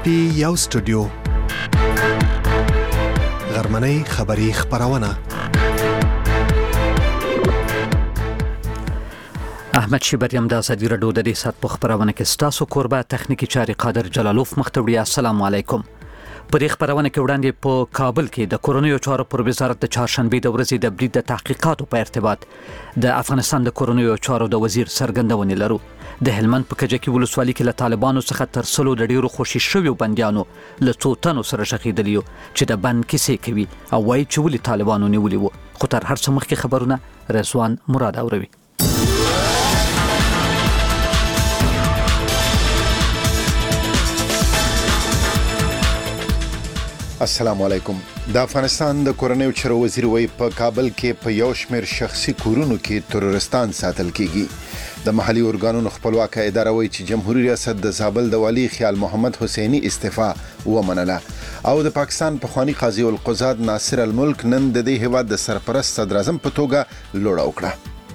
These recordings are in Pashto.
پی یو سټوډیو غرمنۍ خبری خبرونه احمد شیبریم د ازادي رادیو د دې سات په خبرونه کې ستاسو قربا تخنیکی چاري قادر جلالوف مختوړي. السلام علیکم. په دې خبرونه کې وړاندې په کابل کې د کورونیو چارو پر وزارت د چهارشنبه د ورځې د برید د تحقیقاتو په ارتباط د افغانستان د کورونیو چارو د وزیر څرګندونه لرو. د هلمند په کجکي ولسوالۍ کې له طالبانو څخه تر سلو د ډیرو خوشي شویو بندیانو له څو تنو سره شخیدلیو چې د بند کیسې کوي او وایي چې ولې طالبانو نیولي وو. خو تر هر څه مخکې خبرونه رضوان مراد اوروي. السلام علیکم. د افغانستان د کورنیو چارو وزیر وی په کابل کې په یو شمېر شخصي کورونو کې ترورستان ساتل کیږي. د محلي ارګانونو خپلواکه اداره وی چې جمهوریت ریاست د زابل د والی خیال محمد حسینی استعفا ومنله او د پاکستان پخوانی قاضي القضات ناصر الملک نن د دې هیواد د سرپرست صدر اعظم په توګه لوړه وکړه.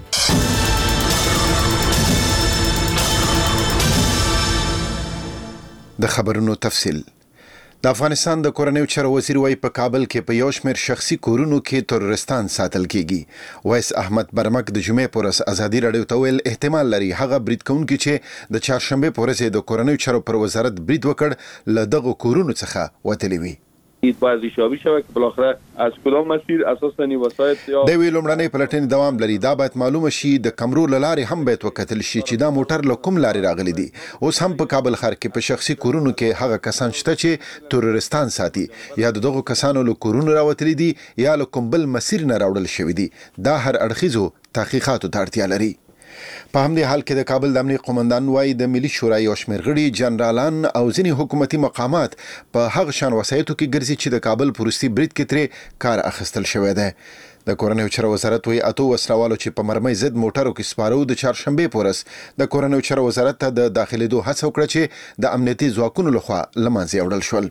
د خبرونو تفصیل. د افغانستان د کورنیو چارو وزیر وی په کابل کې په یو شمېر شخصي کورونو کې ترورستان ساتل کیږي. ویس احمد برمک د جمعې پر ورځ ازادي رادیو ته ویل احتمال لري هغه برید کوونکي چې د چهارشنبه پر ورځ د کورنیو چارو پر وزارت برید وکړ له دغه کورونو څخه وتلی وي. باید ریشابی شود که بالاخره از کدام مسیر اساساً وسایط یا د وی لومړنۍ پلټنې دوام لري. دا باید معلومه شي د کمرو لارې هم باید وکتل شي چې دا موټر له کوم لارې راغلي دي. اوس هم په کابل ښار کې په شخصي کورونو کې هغه کسان شته چې ترورستان ساتي یا دغه کسانو له کورونو راوتلي دي یا له کوم بل مسیر نه راوړل شوی دي. دا هر اړخیزو تحقیقاتو ته اړتیا لري. په همدې حال کې د کابل د امنیت قومندان وایي د ملي شورا یو شمېر غړي جنرالان او ځینې حکومتي مقامات په هغه شان وسایطو کې ګرځي چې د کابل پروستي برید کې ترې کار اخیستل شوی دی. د کورنیو چارو وزارت وایي اتو وسلوالو چې په مرمۍ ضد موټرو کې سپارو د چهارشنبه په ورځ د کورنیو چارو وزارت ته د داخلېدو هڅه وکړه چې د امنیتي ځواکونو لخوا له منځه یوړل شول.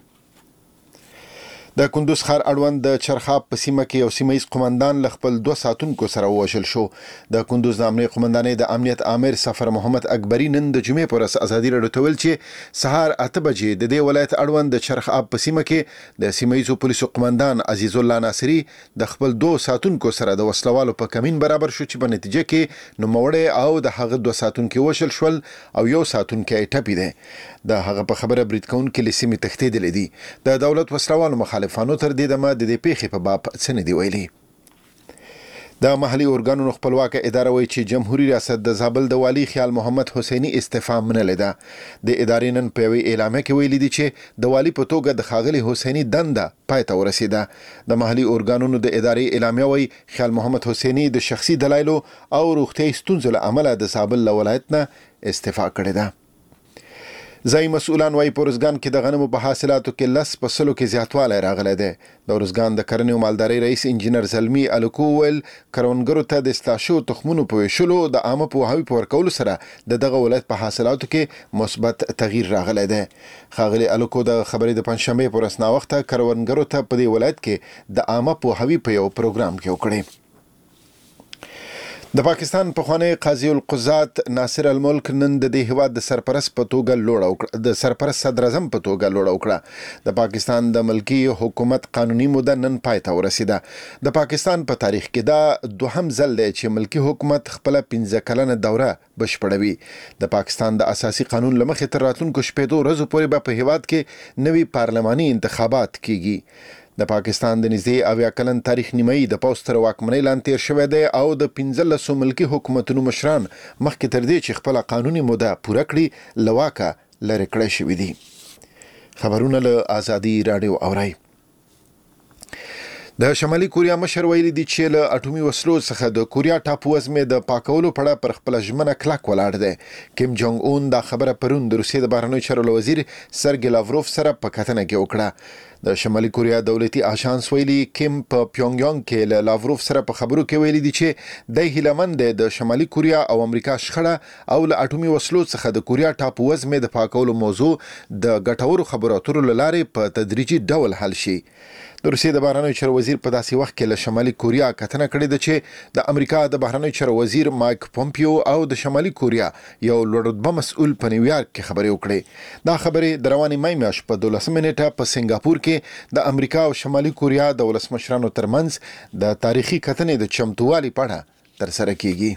د کندوز ښار اړوند د چرخاب په سیمه کې یو سیمه‌ییز قومندان له خپل 2 ساتونکو سره ووژل شو. د کندوز د امنیت قومندانۍ د امنیت آمر سفر محمد اکبري نن د جمعې پر ورځ ازادي رادیو ته ویل چې سهار 8 بجې د دې ولایت اړوند د چرخاب په سیمه کې د سیمه‌ییزو پولیسو قومندان عزیز الله ناصری د خپل 2 ساتونکو سره د وسلوالو په کمین برابر شو چې په نتیجه کې نوموړی او د هغه 2 ساتونکو وژل شول او یو ساتونکی ټپي دی. د هغه په خبره برید کوونکي له سیمې تښتېدلي دي. د دولت وسلوالو مخالفانو تر دې دمه د دې پیښې په باب څه نه دی ویلي. د محلي ارګانونو خپلواکه اداره وایي چې جمهوریت ریاست د زابل د والی خیال محمد حسینی استعفا منلې ده. د ادارې نن په یوې اعلامیه کې ویلي دي چې د والی په توګه د ښاغلي حسینی دنده پای ته ورسېده. د محلي ارګانونو د ادارې اعلامیه وایي خیال محمد حسینی د شخصي دلایلو او روغتیايي ستونزو له امله د زابل له ولایت نه استعفا کړې ده. ځای مسؤلان وايي په ارزګان کې د غنمو په حاصلاتو کې 10% کې زیاتوالی راغلی دی. د ارزګان د کرنې او مالدارۍ رئیس انجینر زلمی الکو ویل کروندګرو ته د اصلاح شویو تخمونو په ویشلو د عامه پوهاوي په ورکولو سره د دغه ولایت په حاصلاتو کې مثبت تغییر راغلی دی. ښاغلي الکو د خبرې د پنجشنبې په ورځ ناوخته کروندګرو ته په دې ولایت کې د عامه پوهاوي په یو پروګرام کې وکړي. د پاکستان پخوانی قاضي القضات ناصر الملک نن د دې هیواد د سرپرست په توګه لوړه وکړه د سرپرست صدر اعظم په توګه لوړه وکړه. د پاکستان د ملکی حکومت قانوني موده نن پای ته ورسیده. د پاکستان په تاریخ کې دا دوهم ځل دی چې ملکی حکومت خپل 15 کلنه دوره بشپړوي. د پاکستان د اساسي قانون لمخې تر راتلونکو 15 ورځو پورې به په هیواد کې نوي پارلماني انتخابات کیږي. د پاکستان د نږدې 80 کلن تاریخ نیمایي د پوځ تر واکمنۍ لاندې تیر شوی دی او د 15 ملکي حکومتونو مشران مخکې تر دې چې خپل قانوني موده پوره کړي له واکه لرې کړی شوي دي. خبرونه له ازادي رادیو اورئ. د شمالي کوریا مشر ویلي دی چې له اټومي وسلو څخه د کوریا ټاپو وزمې د پاکولو په اړه پر خپل ژمنه کلک ولاړ دی. کیم جونګ اون دا خبره پرون د روسیې د بهرنیو چارو وزیر سرګی لاوروف سره په کتنه کې وکړه. د شمالي کوریا دولتي آژانس ویلي کیم په پیونګ کې له لاوروف سره په خبرو کې ویلي دي چې د هیلمند د شمالي کوریا او امریکا شخړه او له اټومي وسلو څخه د کوریا ټاپو وزمې د پاکولو موضوع د ګټورو خبرو اترو لارې په تدریجي ډول حل شي. د روسیې د بهرنیو چارو وزیر په داسې وخت کې له شمالي کوریا کتنه کړې ده چې د امریکا د بهرنیو چارو وزیر مایک پومپیو او د شمالي کوریا یو لوړ رتبه مسؤل په نیویارک کې خبرې وکړې. دا خبرې د روانې مای میاشتې په 12 نیټه په سنگاپور کې د امریکا او شمالي کوریا د ولسمشرانو ترمنځ د تاریخي کتنې د چمتووالي په اړه ترسره کیږي.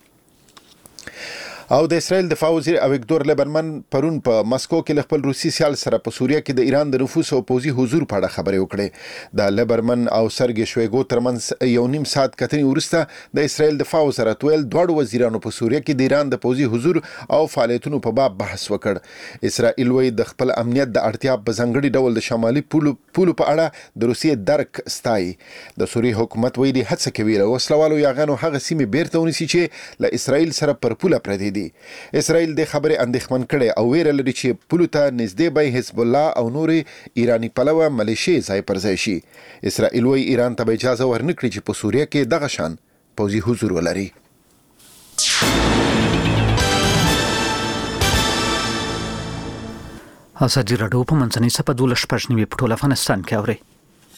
او د اسرائیل دفاع وزیر اویګدور لیبرمن پرون په مسکو کې خپل روسي سیال سره په سوریه کې د ایران د نفوذ او پوځي حضور په اړه خبرې وکړې. د لیبرمن او سرګي شویګو ترمنځ یو نیم ساعت کتنې وروسته د اسرائیل دفاع وزارت ویل دواړو وزیرانو په سوریه کې د ایران د پوځي حضور او فعالیتونو په باب بحث وکړ. اسرائیل وایي د خپل امنیت د اړتیا په ځانګړي ډول د شمالي پولو په اړه د روسیې درک ستایي. د سوریې حکومت وایي هڅه کوي له وسلوالو یاغانو هغه سیمې بیرته ونیسي چې له اسرائیل سره پر پوله پرتې دي. اسرائیل د خبرې اندېښمن کړي او ویره لري چې پولو ته نږدې به حزب الله او نورې ایرانی پلوه ملیشې ځای پر ځای شي. اسرائیل وايي ایران ته اجازه ورنکړي چې په سوریه کې دغه شان پوځي حضور ولري. ازادي راډیو په منځنۍ سپه 12 په ټول افغانستان کې اوري.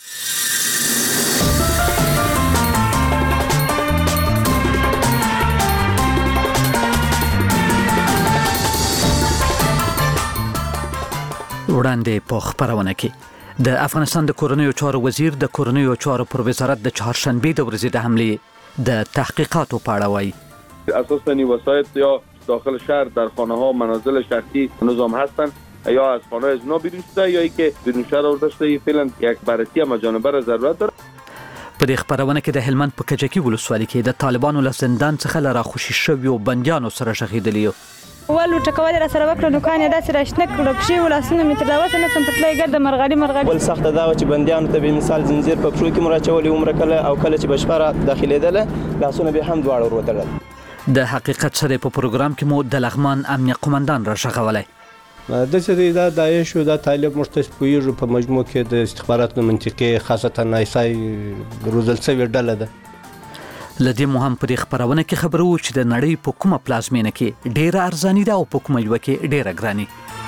وړاندې په خبرونه کې د افغانستان د کورنیو چارو وزیر د کورنیو چارو پر وزارت د چهارشنبه د ورځې د حمله د تحقیقاتو په اړه وایي. اساساً وسایط یا داخل شهر در خانه ها منازل شخصی نظام هستند یا از خانه از اونا بیرون شده یا اینکه بیرون شهر آورده شده فعلا یک بررسی مجانبه را ضرورت داره. په دې خبرونه کې د هلمند په کجکي ولسوالۍ کې د طالبانو له زندان څخه له راخوشي شویو بندیانو سره شهیدلی ولو ټکول را سره وکړو نو کان داسې راشنه کړو پښې ولاسونه مې تر اوسه نه سم پټلای ګرد مرغړی ول سخت دا چې بندیانو ته به مثال زنجیر په پښو کې مراچولې عمر کله او کله چې بشپره داخليدله لاسونه به هم دواړه وروتل. د حقیقت سره په پروګرام کې مو د لغمان امنیه قومندان را شغولای. د چې دا داعش او د طالب مرتضی پویږي په مجموع کې د استخباراتو منطقې خاصه نایسای روزل سوي ډله ده. لدې مو هم په دې خبرونه کې خبرو چې د نړۍ په کومه پلازمینه کې ډیره ارزاني ده او په کومه یو کې ډیره ګراني.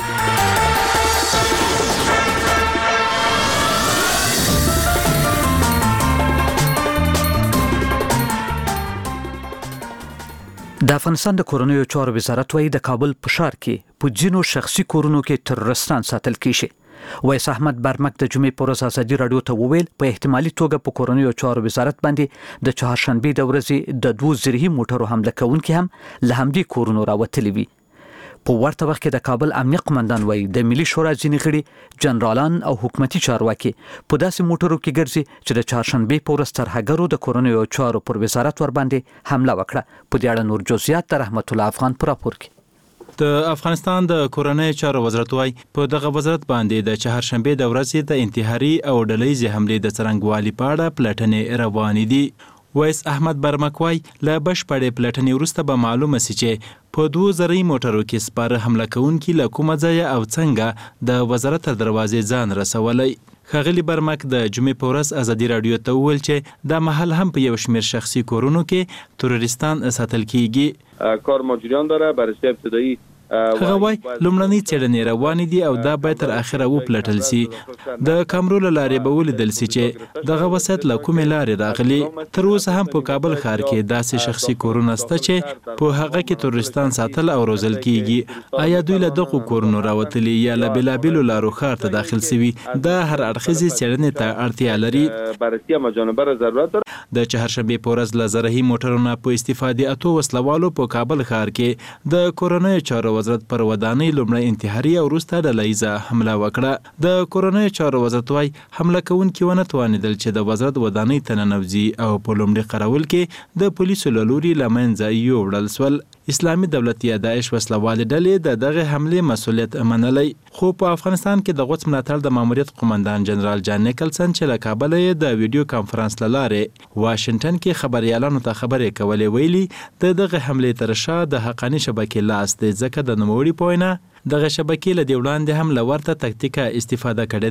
د افغانستان د کورنیو چارو وزارت وايي د کابل په ښار کې په ځینو شخصي کورونو کې ترورستان ساتل کیږي. وایس احمد برمک د جمعې پر ورځ ازادي راډیو ته وویل په احتمالي توګه په کورنیو چارو وزارت باندې د چهارشنبه د ورځې د 2 زرهي موټرو حمله کوونکي هم له همدې کورونو راوتلي وي. په ورته وخت کې د کابل امنیه قومندان وایي د ملي شورا ځینې غړي جنرالان او حکومتي چارواکي په داسې موټرو کې ګرځي چې د چهارشنبه په ورځ ترهګرو د کورنیو چارو پر وزارت ور باندې حمله وکړه. په دې اړه نور جزئیات د رحمت الله افغان پر راپور کې. د افغانستان د کورنیو چارو وزارت وايي په دغه وزارت باندې د چهارشنبه د ورځې د انتحاري او ډلهیزې حملې د څرنګوالي په اړه پلټنې روانې دي. وایس احمد برمک وايي له بشپړې پلټنې وروسته به معلومه سي چې په 2 زرهي موټرو کې سپاره حمله کوونکي له کومه ځایه او څنګه د وزارت تر دروازې ځان رسولی. ښاغلي برمک د جمعې په ورځ ازادي راډیو ته وویل چې دا محل هم په یو شمېر شخصي کورونو کې تروریستان ساتل کیږي. کار مجریان داره بررسی ابتدایی هغه وایي لومړنۍ څېړنې روانې دي او دا باید تر اخره وپلټل سي. د کامرو له لارې به ولیدل سي چې دغه وسایط له کومې لارې راغلي. تر اوسه هم په کابل ښار کې داسې شخصي کورونه شته چې په هغه کې تروریستان ساتل او روزل کیږي. آیا دوی له دغو کورونو راوتلي یا له بېلابېلو لارو ښار ته داخل سوي؟ دا هر اړخیزې څېړنې ته اړتیا لري. بررسی مجانبه را ضرورت داره. د چهارشنبه په ورځ له زرهي موټرونو په استفادې اتو وسلوالو په کابل ښار کې د کورنیو چارو وزارت پر ودانۍ لومړی انتحاري او وروسته ډلهیزه حمله وکړه. د کورنیو چارو وزارت وايي حمله کوونکي ونه توانېدل چې د وزارت ودانۍ ته ننوځي او په لومړي قرول کې د پولیسو له لوري له منځه یووړل سول. اسلامي دولت یا داعش وسلوالې ډلې د دغه حملې مسؤلیت منلی. خو په افغانستان کې د غوڅ ملاتړ د ماموریت قومندان جنرال جان نیکلسن چې له کابله یې د ویډیو کانفرنس له لارې واشنګټن کې خبريالانو ته خبرې کولې ویلي د دغه حملې تر شا د حقاني شبکې لاس دی ځکه د نوموړي په وینا دغه شبکې له دې وړاندې هم له ورته تکتیکه استفاده کړې ده.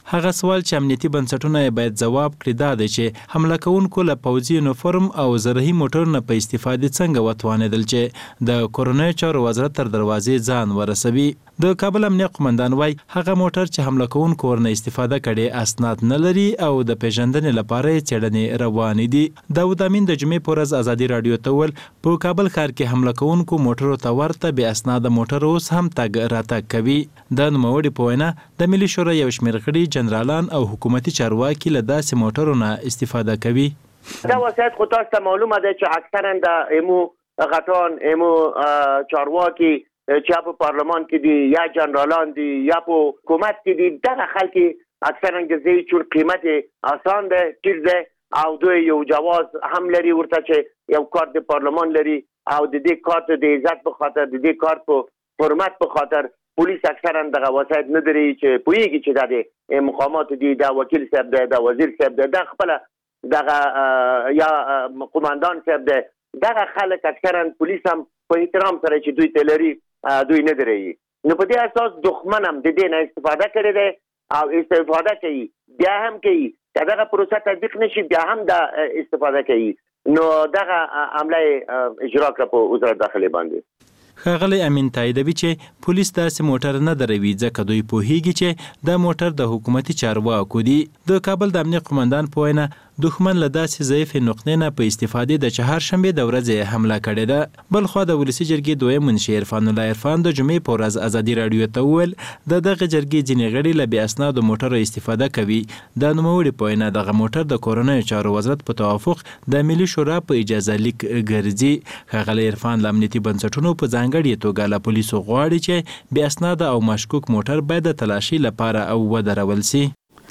هغه سوال چې امنیتي بنسټونه باید ځواب کړي دا دی چې حمله کوونکو له پوځي یونیفورم او زرهي موټرونو په استفادې څنګه وتوانېدل چې د کورونایي چارو وزارت تر دروازې ځان ورسوي. د کابل امنیه قومندان وای هغه موټر چې حمله کوونکو ورنه استفاده کړي اسناد نه لري او د پیژندنې لپاره څېړنې روانې دي. داود امین د جمعې په ورځ ازادي راډیو ته وویل په کابل ښار کې حمله کوونکو موټرو ته ورته بې اسناده موټر اوس هم تګ راتګ کوي. د نوموړي په وینا د ملي شورا یو شمېر غړي جنرالان او حکومتي چارواکي له داسې موټرو نه استفاده کوي. دا وسایت خو تاسو ته معلومه ده چې اکثرا د ایمو غټان ایمو چارواکي چې په پارلمان کې دي یا جنرالان دي یا په حکومت کې دي دغه خلک اکثرا ګزي چون قیمت آسان ده ټیټ ده او دوی یو جواز هم لري ورته چې یو کارت د پارلمان لري او د دې کارت د عزت په خاطر د دې کارت په حرمت په خاطر پولیس اکثرا دغه وسایت نه لري چې پوهیږي چې د مقامات دي د وکیل صاحب ده د وزیر صاحب ده د خپل دغه یا قومندان صاحب ده دغه خلک اکثرا پولیس هم په احترام سره چې دوی تلري دوی نه دري. نو په دې اساس دښمن هم د دې نه استفاده کړي دي او استفاده کوي بیا هم کوي دغه پروسه تطبیق نشي بیا هم د استفاده کوي. نو دغه عمله اجرا کړ په وزارت داخلي باندې. ښاغلی امین تاییدوي چې پولیس داسې موټر نه دروي ځکه دوی پوهیږي چې دا موټر د حکومتي چارواکو دي. د کابل د امنیه قومندان په وینا دښمن له داسې ضعیفې نقطې نه په استفادې د چهارشنبې د ورځې حمله کړې ده. بل خوا د ولسي جرګې دویم منشي عرفان الله عرفان د جمعې په ورځ ازادي راډیو ته وویل د دغه جرګې ځینې غړي له بې اسنادو موټرو استفاده کوي. د نوموړي په وینا دغه موټر د کورنیو چارو وزارت په توافق د ملي شورا په اجازه لیک ګرځي. ښاغلی عرفان له امنیتي بنسټونو په ځانګړې توګه له پولیسو غواړي چې بې اسناده او مشکوک موټر باید د تلاشي لپاره او ودرول سي.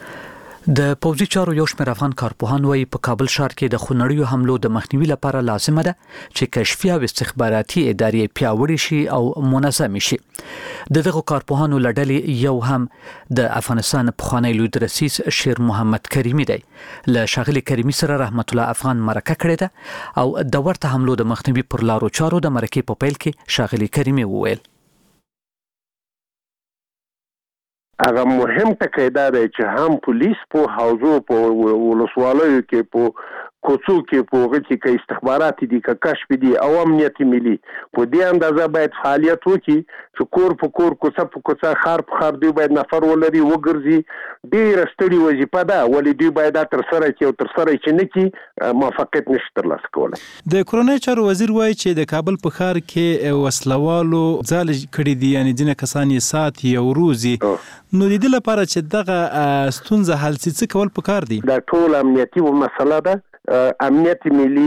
د پوځي چارو یو شمېر افغان کارپوهان وایي په کابل ښار کې د خونړیو حملو د مخنیوي لپاره لازمه ده چې کشفي او استخباراتي ادارې پیاوړې شي او منظمې شي. دغه کارپوهانو له ډلې یو هم د افغانستان پخوانی لوی رئیس شیر محمد کریمي دی. له ښاغلي کریمي سره رحمت الله افغان مرکه کړې ده او د ورته حملو د مخنیوي پر لارو چارو د مرکې په پیل کې ښاغلي کریمي وویل هغه مهم ټکی دا دی چې هم پولیس په حوزو په ولسوالیو کې په کوڅو کې په هغه کې که استخبارات دي که کشف دي او امنیت ملي په دې اندازه باید فعالیت وکړي چې کور په کور کوڅه په کوڅه ښار په ښار دوی باید نفر ولري وګرځي. ډېره ستړې وظیفه ده ولې دوی باید دا ترسره کړي او ترسره یې چې نه کړي موفقیت نشي ترلاسه کولی. د کورنیو چارو وزیر وایي چې د کابل په ښار کې وسلوالو ځالې کړي دي یعنې ځینې کسان یې ساتي او روزي. نو د دې لپاره چې دغه ستونزه حل سي څه کول پکار دي؟ دا ټول امنیتي مسله ده. امنیت ملي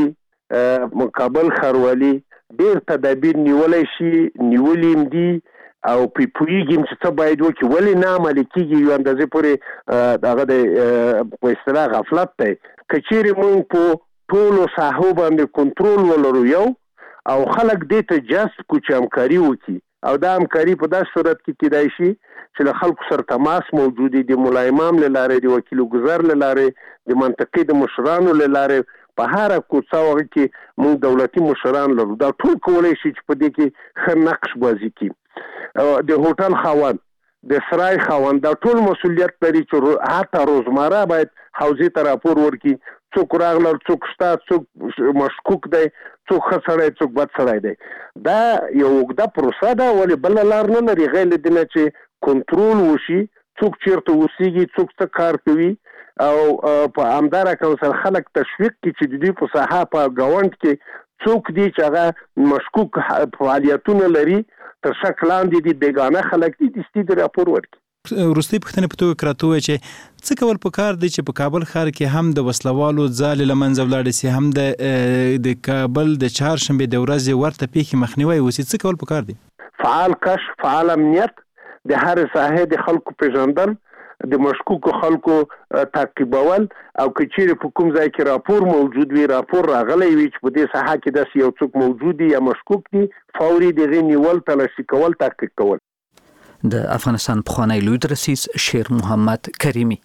مقابل ښاروالي ډېر تدابیر نیولی شي نیولي دي او پوهېږي چې څه باید وکړي ولې نه عملي کېږي یو اندازې پورې هغه د په اصطلاح غفلت دی. که چیرې موږ په ټولو ساحو باندې کنټرول ولرو یو او خلک دې ته جذب کړو چې همکاري وکړي او دا همکاري په داسې صورت کې کېدای شي چې له خلکو سره تماس موجود دی د ملا امام له لارې د وکیل ګذر له لارې د منطقې د مشرانو له لارې په هر کوڅه هغه کې موږ دولتي مشران لرو. دا ټول کولی شي چې په دې کې ښه نقش بازي کړي. د هوټل خاوند د سرای خاوند دا ټول مسؤلیت لري چې حتی روزمره باید حوزې ته راپور ورکړي څوک راغلل څوک شته څوک مشکوک دی څوک ښه سړی څوک بد سړی دی. دا یو اوږده پروسه ده ولې بله لار نه لري غیر له دې نه چې کنټرول وشي څوک چیرته اوسېږي څوک څه کار کوي او په همداره کول سره خلک تشویق کړي چې د دوی په ساحه په ګاونډ کې څوک دي چې هغه مشکوک فعالیتونه لري تر شک لاندې دي بیګانه خلک دي دستي د راپور ورکړي. وروستۍ پوښتنې په توګه کراته ووایي چې څه کول پکار دی چې په کابل ښار کې هم د وسلوالو ځالې له منځه ولاړې سي هم د کابل د چهارشنبې د ورځې ورته پیښې مخنیوی وسي څه کول پکار دی؟ فعال کشف فعال امنیت د هر ساحې د خلکو پیژندل د مشکوکو خلکو تعقیبول او که چیرې په کوم ځای کې راپور موجود وي راپور راغلی وي چې په دې ساحه کې داسې یو څوک موجود دي یا مشکوک دي فوري د هغې نیول تلاشي کول تحقیق کول. د افغانستان پخوانی لوی رئیس شیر محمد کریمي.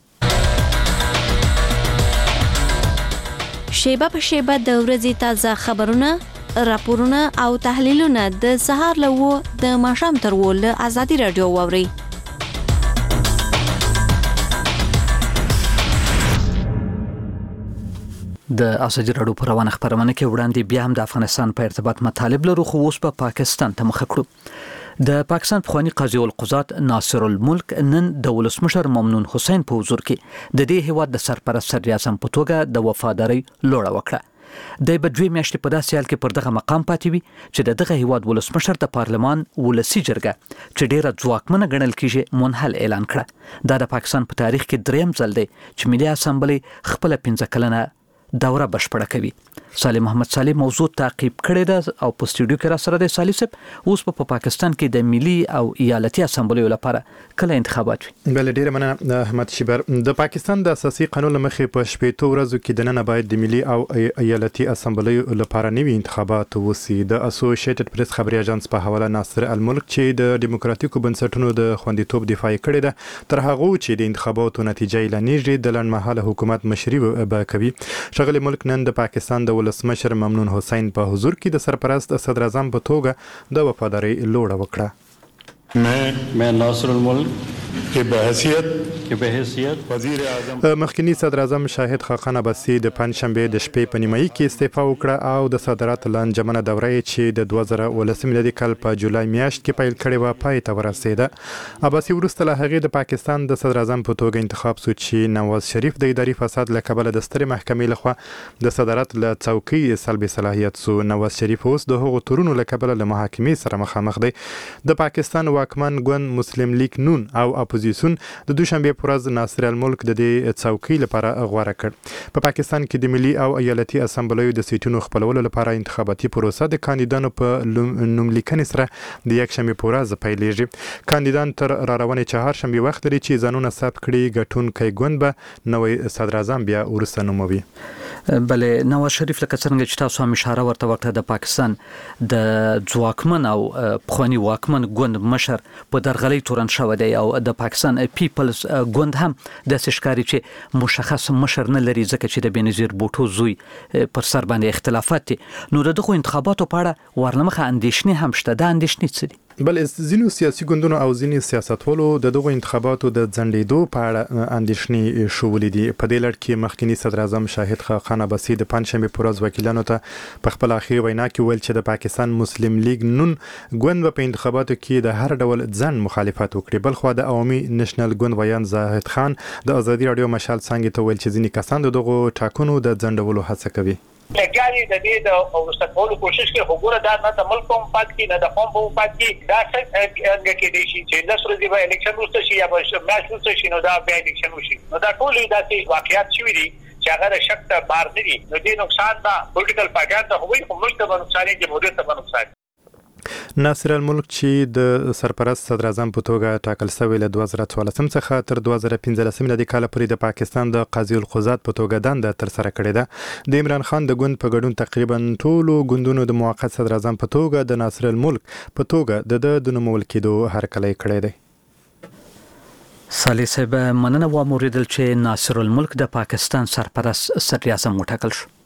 شیبه په شیبه د ورځې تازه خبرونه راپورونه او تحلیلونه د سهار له 9 د ماښام تر 10 له ازادي رادیو واوري. د ازادي راډیو په روانه خبرونه کې وړاندې بیا هم د افغانستان په ارتباط مطالب لرو، خو اوس په پاکستان ته مخ کړو. د پاکستان پخوانی قاضي القضات ناصر الملک نن د ولسمشر ممنون حسین په حضور کې د دې هیواد د سرپرست صدر اعظم په توګه د وفادارۍ لوړه وکړه. د بدوی میاشتې په داسې حال کې پر دغه مقام پاتې وي چې دغه هیواد ولسمشر د پارلمان ولسی جرګه چې ډیره ځواکمنه ګڼل کیږي منحل اعلان کړه. دا د پاکستان په تاریخ کې دریم ځل دی چې ملي اسمبلی خپل 15 کلنه دوره بشپړه کوي. صالح محمد صالح موضوع تعقیب کړی ده او په سټوډیو کې را سره دی. صالح صاحب، اوس په پاکستان کې د ملي او ایالتي اسمبلیو لپاره کله انتخابات وي؟ بل ډیره مننه احمد شیبر. د پاکستان د اساسي قانون مخې په 15 ورځو کې د نن باید د ملي او ایالتي اسمبلیو لپاره نوي انتخابات وسی. د اسوسییټډ پریس خبري اژانس په حواله ناصر الملک چې د دیموکراتیکو بنسټونو د خوندیتوب دفاع کړې ده، تر هغه چې د انتخاباتو نتیجه اعلانېږي د لنډمهاله حکومت مشري به کوي. شغل ملک نن د پاکستان د ولسمشر ممنون حسین په حضور کې د سرپرست صدر اعظم په توګه د وفادارۍ لوړه وکړه. मैं नासिर الملक के بحیثیت وزیر اعظم مخکنی صدر اعظم شاهد خاقان عباسی د پنځشنبه د شپې په نیمایي کې استعفا وکړه او د صدارت لنجمنه دوره چې د 2019 میلادي کال په جولای میاشت کې پیل کړې و پای ته ورسېده. عباسی وروسته له هغې د پاکستان د صدر اعظم په توګه انتخاب شو چې نواز شریف د اداري فساد له کبله د سترې محکمې لخوا د صدارت له څوکۍ سلبي صلاحیت شو. نواز شریف اوس د هغو تورونو له کبله له محاکمې سره مخامخ دی. د پاکستان واکمن ګوند مسلم لیگ نون او اپوزیسیون د دوشنبه پر ورځ ناصر الملک د دې څوکۍ لپاره غوړه کړ. په پاکستان کې د ملي او ایالتي اسمبلیو د سیټونو خپلولو لپاره انتخاباتي پروسه د کاندیدانو په نوملیکنې سره د یکشنبه پر ورځ پیلېږي. کاندیدان تر راروانې چهارشنبه وخت لري چې ځانونه ثبت کړي. ګټونکی ګوند به نوی صدر اعظم بیا وروسته نوموي. بلې نواز شریف لکه څنګه چې تاسو هم اشاره ورته وکړه، د پاکستان د ځواکمن او پخوانی واکمن ګوند مشر په درغلۍ تورن شوی دی او د پاکستان پیپلز ګوند هم د ښکاری چې مشخص مشر نه لري ځکه چې د بنظیر بوټو زوی پر سر باندې اختلافات دي. نو دغه انتخاباتو په اړه ورنمخه اندېښنې هم شته. دا اندېښنې څه دي؟ بل ځینو سیاسي ګوندونو او ځینې سیاستوالو د دغو انتخاباتو د ځنډېدو په اړه اندېښنې شولې دي. په دې لړ کې مخکنی صدر اعظم شاهد خاقان عباسی د پنځشنبه پر ورځ وکیلانو ته په خپل اخیری وینا کې ویل چې د پاکستان مسلم لیگ نون ګوند په انتخاباتو کې د هر ډول ځنډ مخالفت وکړي. بلخو د عوامي نېشنل ګوند ویان زاهد خان د ازادي راډیو مشال څنګه ته ویل چې ځینې کسان دغه ټاکنو د ځنډولو هڅه کوي. لګیاري د دې د اوستکولو کوشش کوي، خو ګوره دا نه د ملک په پات کې نه د قوم په پات کې دا څنګه کې دي چې د سوري به الیکشن وروسته شي یا به میاشت وروسته شي نو دا به الیکشن وشي. نو دا ټول داسې واقعیت شوي دي چې هغه شک ته بار نه دي. نو دې نقصان دا پولیټیکل پاګان ته هوی خو ملک ته نقصان یې جمهوریت ته نقصان. ناصر الملک چې د سرپرست صدر اعظم په توګه ټاکل شوی له 2014 څخه تر 2015 میلادي کال پورې د پاکستان د قاضي القضات په توګه دنده تر سره کړې ده. د عمران خان د ګوند په ګډون تقریبا ټولو ګوندونو د موقت صدر اعظم په توګه د ناصر الملک په توګه د نومول کېدو هرکلی کړی دی. صالح صاحب، مننه و موریدل چې ناصر الملک د پاکستان سرپرست صدر اعظم وټاکل شو.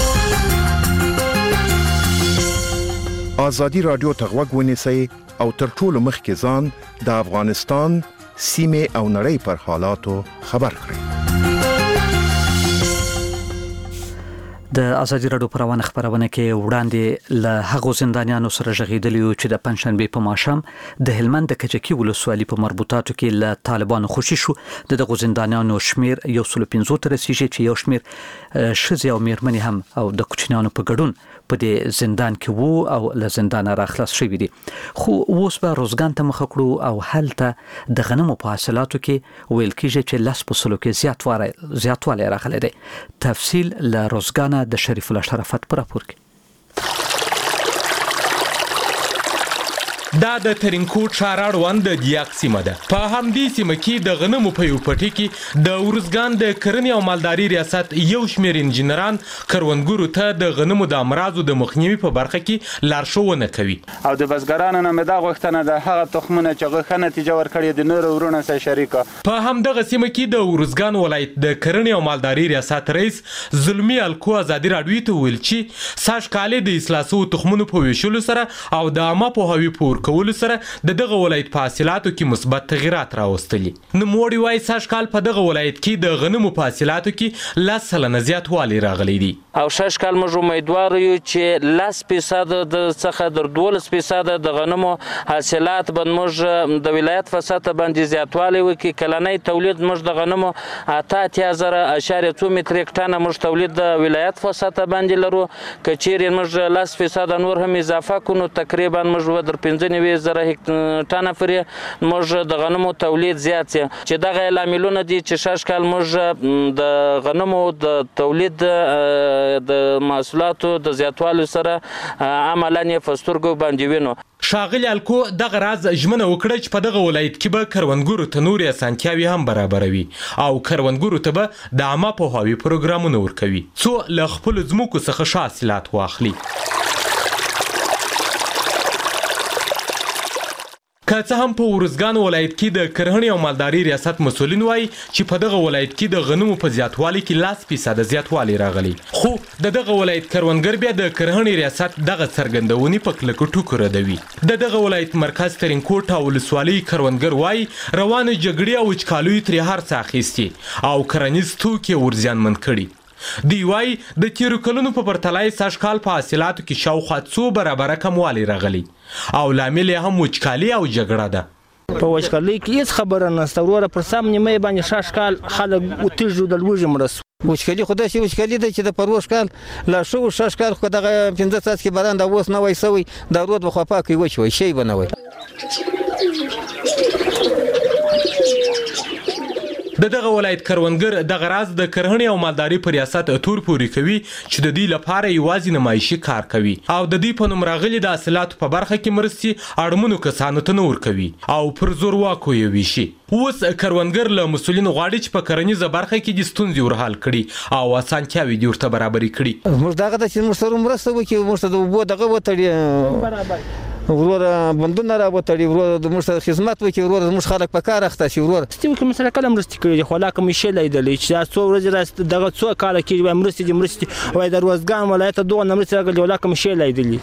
آزادی رادیو ته غوږ ونیسئ او تر ټولو مخکې ځان د افغانستان سیمې او نړۍ پر حالاتو خبر کړئ. د ازادي راډیو په روانه خبرونه کې وړاندې له هغو زندانیانو سره ژغېدلیو چې د پنځشنبې په ماښام د هلمند د کجکي ولسوالۍ په مربوطاتو کې له طالبانو خوشي شو. دغو زندانیانو شمیر 115 ته رسیږي چې یو شمیر ښځې او میرمنې هم او د کوچنیانو په ګډون په دې زندان کې وو او له زندانه راخلاص شوي دي. خو اوس به روزګان ته مخه کړو او هلته د غنمو په حاصلاتو کې ویل کېږي چې 10% کې زیاتوالی راغلی دی. تفصیل له روزګانه د شریف الله شرافت پر راپور کې. دا د ترینکوټ ښار اړوند د دیاق سیمه ده. په همدې سیمه کې د غنمو په یو پټي کې د ورزګان د کرنې او مالداري ریاست یو شمېر انجینران کروندګرو ته د غنمو د امراضو د مخنیوي په برخه کې لارښوونه کوي. او د بزګرانو نه مې دا غوښتنه ده هغه تخمونه چې هغه ښه نتیجه ورکړې د نورو ورونو سره شریکه. په همدغه سیمه کې د ورزګان ولایت د کرنې او مالداري ریاست رئیس زلمی الکو ازادي راډیو ته ویل چې سږ کال د اصلاح شوو تخمونو په ویشلو سره او د عامه پوهاوي په کولو سره د دغه ولایت په حاصلاتو کې مثبت تغیرات راوستلي. نوموړي وایي سږ کال په دغه ولایت کې د غنمو په حاصلاتو کې 10% زیاتوالی راغلی دی. او سږ کال موږ امیدوار یو چې 10% د څخه در 12% د غنمو حاصلات باندې موږ د ولایت په سطح باندې زیاتوالی وکړي. کلنی تولید موږ د غنمو 88.2 متریک ټنه موږ تولید د ولایت په سطح باندې لرو. که چیرې موږ 10% نور هم اضافه کړو تقریبا موږ در 15,000 ټنه پورې موږ د غنمو تولید زیات شي. چې دغه لاملونه دي چې سږ کال موږ د غنمو د تولید د محصولاتو د زیاتوالي سره عملاً یې په سترګو باندې وینو. ښاغلي الکو دغه راز ژمنه وکړه چې په دغه ولایت کې به کروندګرو ته نورې اسانتیاوې هم برابروي او کروندګرو ته به د عامه پوهاوي پروګرامونه ورکوي څو له خپلو ځمکو څخه ښه حاصلات واخلي. که څه هم په ارزګان ولایت کې د کرهڼې او مالدارۍ ریاست مسؤلین وایي چې په دغه ولایت کې د غنمو په زیاتوالي کې 10% زیاتوالی راغلی، خو د دغه ولایت کروندګر بیا د کرهڼې ریاست دغه څرګندونې په کلکو ټکو ردوي. د دغه ولایت مرکز ترینکوټ او ولسوالۍ کروندګر وایي روانې جګړې او وچکالیو ترې هر څه اخیستي او کرنیز توکي ورزیانمن کړي. دوی وایي د تیرو کلونو په پرتله یې سږ کال په حاصلاتو کې شاوخوا 2 برابره کموالی راغلی او لامل یې هم وچکالي او جګړه ده. په وچکالۍ کې هیڅ خبره نشته وروره، پر سم نیمه باندې سږ کال خلک وتیږو د لوږې مړه سو. وچکالي خو داسې وچکالي ده چې د پروش کال لا ښه و، سږ کال خو دغه 15 څاڅکي باران دا اوس نه وای سوی، دا رود به خوا پاکې وچ وای شی به نه وای. د دغه ولایت کروندګر دغه راز د کرهڼې او مالدارۍ په ریاست تور پورې کوي چې د دې لپاره یوازې نمایشي کار کوي او د دې په نوم راغلي د حاصلاتو په برخه کې مرستې اړمنو کسانو ته نه ورکوي او پر زورواکو یې ویشي. اوس کروندګر له مسؤلینو غواړي چې په کرنیزه برخه کې د ستونزې ورحل کړي او اسانتیاوې دې ورته برابرې کړي. موږ دغه د چې موږ سره مرسته وکړي، موږ ته د اوبو دغه وتړي وروره بندونه را وتړي، وروره د موږ سره خدمت وکړي، وروره زموږ خلک په کار اخته شي. وروره ستیو کې مثلا کله مرستې کړي دي خو لا کوم شی لیدلی چې دا څو ورځې راست دغه څو کاله کې مرستې وای د روزګان ولایت دوه مرستې راغلي ولا کوم شی لیدلی.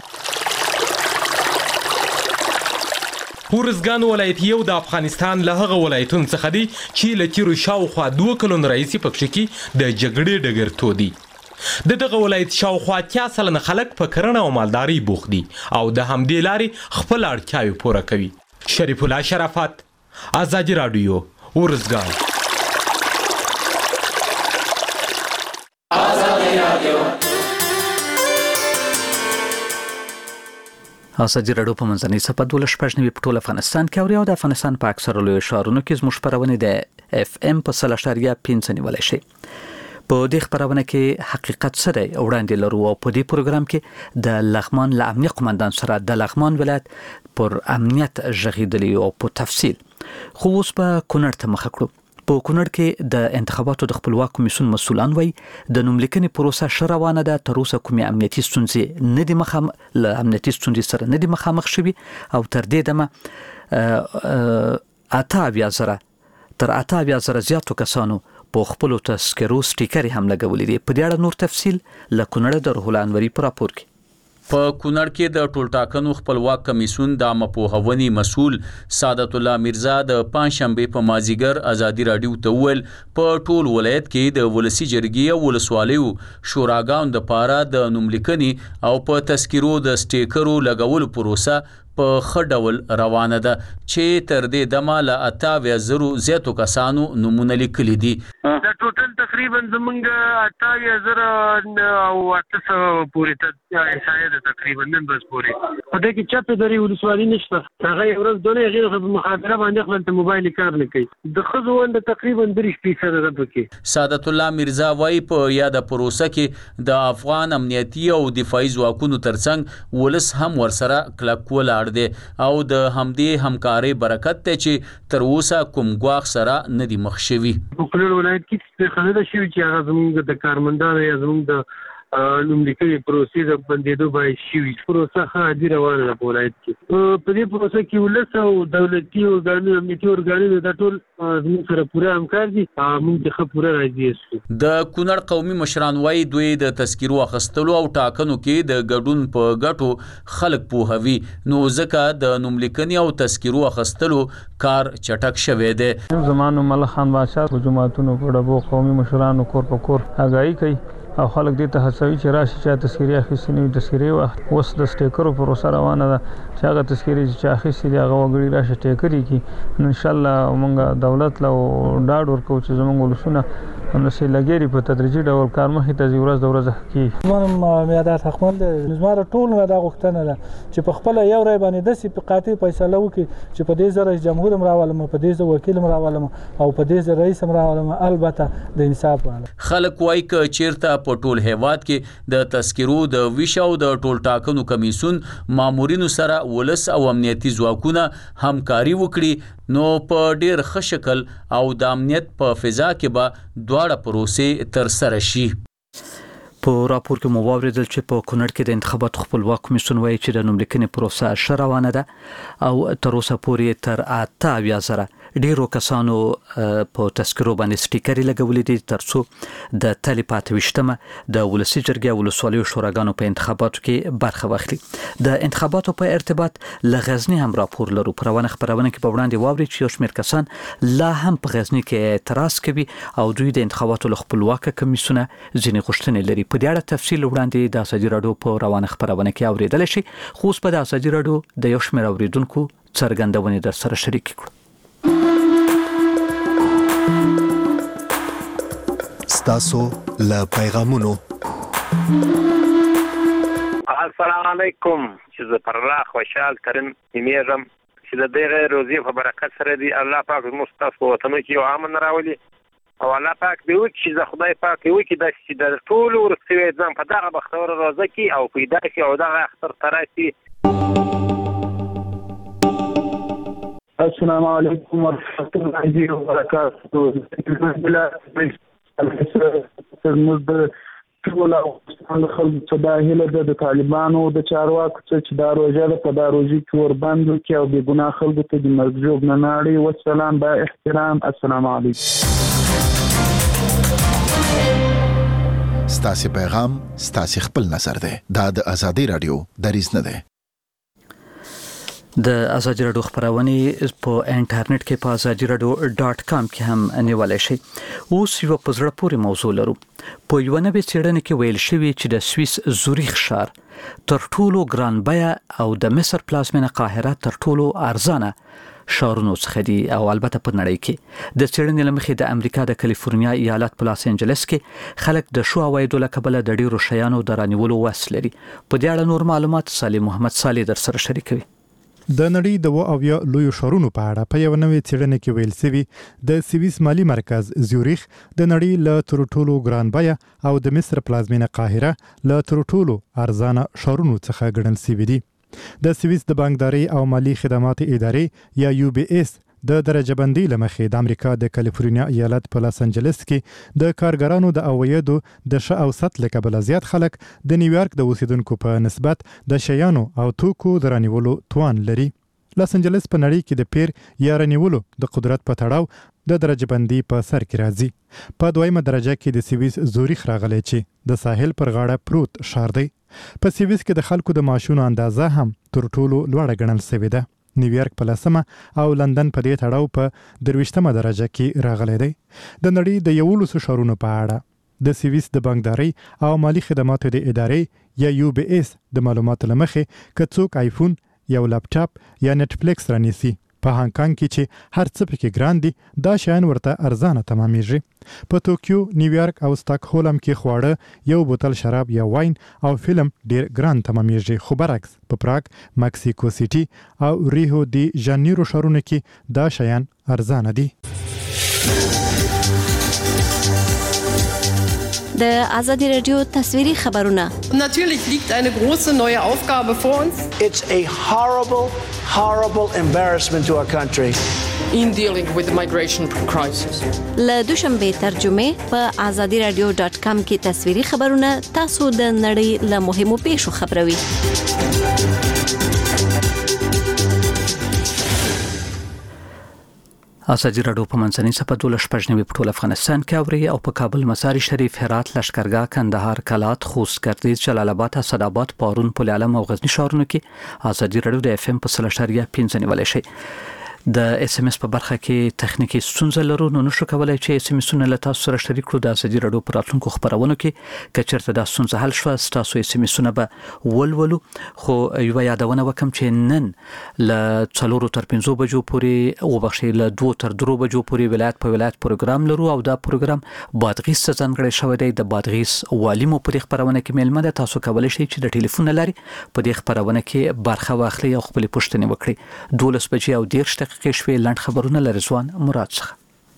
ارزګان ولایت یو د افغانستان له هغه ولایتونو څخه دی چې له تیرو شاوخوا 2 کلونو راهیسې پکې کې د جګړې ډګر تودي. د دغه ولایت شاوخوا 80% خلک په کرنه او مالدارۍ بوخت دي او د همدې لارې خپل اړتیاوې پوره کوي. شریف الله شرافت، آزادي راډیو، ارزګان. آزادي راډیو په منځنۍ صفحه 12 په ټول افغانستان کې اوري او د افغانستان په اکثره لویو ښارونو کې زموږ خپرونې د FM په 0.5 نیولای شي. په دې خبرونه کې حقیقت څه دی وړاندې لرو او په دې پروګرام کې د لغمان له امنیه قومندان سره د لغمان ولایت پر امنیت ژغېدلی او په تفصیل. خو اوس په کونړ ته مخه کړو. په کونړ کې د انتخاباتو د خپلواک کمیسیون مسؤلان وایي د نوملیکنې پروسه ښه روانه ده، تر اوسه کومې امنیتي ستونزې نه دي له امنیتي ستونزې سره نه دي مخامخ شوي او تر دې دمه 88,000 زیاتو کسانو په خپلو تذکرو سټیکرې هم لګولې دي. په دې اړه نور تفصیل له کونړ د روح الله انوري په راپور کې. په کونړ کې د ټولټاکنو خپلواک کمیسیون د عامه پوهاونې مسؤل سعادت الله میرزا د پنځشنبه په مازیګر آزادي راډیو ته وویل په ټول ولایت کې د ولسی جرګې او ولسوالیو شوراګانو د پاره د نوملیکنې او په تذکرو د سټیکرو لګولو پروسه په ښه ډول روانه ده چې تر دې دمه له 88,000 زیاتو کسانو نومونه لیکلي دي. د ټوټل تقریبا زمونږ 88,000 او 800 پورې ته شاید تقریبا نن ورځ پورې په دې کې چاپه درې ولسوالۍ نشته. هغه ورځ دونه غیر په مخابره باندې خپل ته موبایل کار نه کوي. د خزوند تقریبا 3% ده پکې. سعادت الله میرزا وايي په یاده پروسه کې د افغان امنیتي او دفاعي ځواکونو ترڅنګ ولس هم ورسره کلک دی او د همدې همکارۍ برکت ته چې تر اوسه کوم ګواښ سره نه دی مخ شوي. په کونړ ولایت کې څه خلک شوي چې هغه زموږ د کارمندانو یا زموږ د نوملیکنې پروسې د بندېدو باید شوي پروسه ښه عادي روانه ده په ولایت کې. په دې پروسه کې ولس او دولتي ارګانونه امنیتي ارګانونه دا ټول زموږ سره پوره همکار دي. موږ د ښه پوره راضي یو. د کونړ قومي مشران وایي دوی د تذکرو اخیستلو او ټاکنو کې د ګډون په ګټو خلک پوهوي، نو ځکه د نوملیکنې او تذکرو اخیستلو کار چټک شوی دی. زمانو ملک خان بادشاه په جماعتونو په ډبو قومي مشرانو کور په کور آګاهي کوي او خلک دې ته هڅوي چې راشي چې تذکرې اخیستې نه وي تذکرې واخلي. اوس د سټیکرو پروسه روانه ده چې هغه تذکرې چې اخیستې دي هغه وګړي راشي سټیکر یې کړي. انشاءالله موږ دولت له ډاډ ورکوو چې زموږ ولسونه همداسې لګېري په تدریجي ډول کار مخې ته ځي ورځ د ورځه کېږي. زما میادات حقمند زما ټول نه دا غوښتنه ده چې په خپله یو رای باندې داسې په قاطع فیصله وکړي چې په دې زه رئیس جمهور هم راولم، په دې زه وکیل هم راولم او په دې زه رئیس هم راولم، البته د انصاف واله. خلک وایي که چیرته په ټول هیواد کې د تذکرو د ویش او د ټول ټاکنو کمیسیون مامورینو سره ولس او امنیتي ځواکونه همکاري وکړي نو په ډیر ښه شکل او د امنیت په فضا کې به دواړه پروسې تر سره شي. په راپور کې مو واوریدل چې په کونړ کې د انتخاباتو خپلواک کمیسیون وایي چې د نوملیکنې پروسه ښه روانه ده او تر اوسه پورې تر 88,000 ډیرو کسانو په تذکرو باندې سټیکرې لګولې دي ترڅو د تلې په 28مه د ولسي جرګې او ولسوالیو شوراګانو په انتخاباتو کې برخه واخلي. د انتخاباتو په ارتباط له غزني هم راپور لرو. په روانه خبرونه کې په وړاندې واوري چې یو شمېر کسان لا هم په غزني کې اعتراض کوي او دوی د انتخاباتو له خپلواکه کمیسیونه ځینې غوښتنې لري. په دې اړه تفصیل وړاندې د ازادي راډیو په روانه خبرونه کې اوریدل شي، خو اوس په د ازادي راډیو د یو شمېر اوریدونکو څرګندونې در سره شریک کړو. ستاسو له پیغامونو. السلام علیکم. چې زه پر الله خوشحال ترین ایمیږم چې د دغه روزي په برکت سره دی الله پاک زموږ تاسو وطنو کې یو امن راولي او الله پاک دی چې د خدای پاک یو کې د چې د ټول ورسوي ځم په دغه بختور روزه کې او پیدا کې او دغه اختر تراسي. السلام علیکم ورحمۃ اللہ وبرکاتہ. زموږ د ټول افغانستان خلکو ته دا هیله ده د طالبانو د چارواکو څخه چې دا روژه ده په دا روژې کې وربند وکړي او بې ګناه خلکو ته د مرګ ژوب نه ناړي. والسلام با احترام. السلام علیکم. ستاسو پیغام ستاسو خپل نظر ده. دا د ازادي رادیو دریځ نه ده. د ازادي راډیو خبرونه په انټرنیټ کې په azadiaradio.com کې هم نیولای شئ. اوس یو په زړه پورې موضوع لرو. په یو نوې څېړنه کې ویل شوی چې د سویس زوریخ ښار تر ټولو ګران بیه او د مصر پلازمینه قاهره تر ټولو ارزانه ښارونو څخه دي او البته په نړۍ کې د څېړنې له مخې د امریکا د کالیفورنیا ایالت په لاس انجلس کې خلک د شو عوایدو له کبله د ډیرو شیانو د رانیولو وس لري. په دې اړه نور معلومات صالح محمد صالح در سره شریکوي. د نړۍ د 20 لویو ښارونو په اړه په یو نوې څېړنه کې ویل شوی د سویس مالی مرکز زیوریخ د نړۍ له تر ټولو ګران بیه او د مصر پلازمینه قاهره له تر ټولو ارزانه ښارونو څخه ګڼل شوی دی. د سویس د بانکداري او مالی خدمات ادارې یا UBS د درجه بندي لمخې د امریکا د کالیفورنیا ایالت په لاس انجلس کې د کارګرانو د عوایدو د ښه اوسط له کبله زیات خلک د نیویارک د اوسیدونکو په نسبت د شیانو او توکو د رانیولو توان لري. لاس انجلس په نړۍ کې د پیر یا رانیولو د قدرت په تړاو د درجه بندي په سر کې راځي. په دویمه درجه کې د سویس زوریخ راغلی چې د ساحل پر غاړه پروت ښار دی. په سویس کې د خلکو د معاشونو اندازه هم تر ټولو لوړه ګڼل شوې ده. نیویارک په 10 او لندن په دې تړاو په 23مه درجه کې راغلی دی. د نړۍ د 11 ښارونو په اړه د سویس د بانکداري او مالی خدماتو د ادارې یا UBS د معلوماتو لمخې که څوک آیفون یا لپټاپ یا نتفلیکس رانیسي په هانګ کانګ کې چې هر څه پکې ګران دي دا شیان ورته ارزانه تمامېږي. په توکیو، نیویارک او ستاکهولم کې خواړه یو بوتل شراب یا واین او فلم ډیر ګران تمامېږي. خو برعکس په پراګ، مکسیکو سیټي او ریو دی جانیرو ښارونو کې دا شیان ارزانه دي. د ازادي رادیو تصویری خبرونه. Natürlich liegt eine große neue Aufgabe vor uns. It's a horrible embarrassment to our country. in dealing with the migration crisis. له دوشنبه ترجمه په azadiradio.com کې تصویري خبرونه تاسو د نړۍ له مهمو پیښو خبروي. ازادي راډیو په منځنۍ صفحه 12 په ټول افغانستان کې اوري او په کابل، مزار شریف، هرات، لشکرګاه، کندهار، کلات، خوست، گردیز، جلال آباد، اسداباد، پارون، پل علم او غزنی ښارونو کې ازادي راډیو د FM په 3.5 نیولای شي. د SMS په برخه کې تخنیکی ستونزه لرو، نو نشو کولای چې SMS-ونه له تاسو سره شریک کړو. د ازادي راډیو پر راتلونکو خبرونو کې کچرته د ستونزه حل شو، تاسو SMS-ونه به ولولو. خو یو یادونه وکم چې نن له 4 تر 5 بجو پورې او بخښي له 2 تر 3 بجو پورې ولایت په ولایت پروګرام لرو او دا پروګرام بادغیس ته ځانګړی شوی دی. د بادغیس والی مو په خبرونه کې ملمه ده. تاسو کولای شئ چې د ټلیفون لاري په دې خبرونه کې برخه واخلئ او خپل پوښتنې وکړئ. 12 بجې او 10 کې شوي لاند خبرونه له رضوان مراد څخه.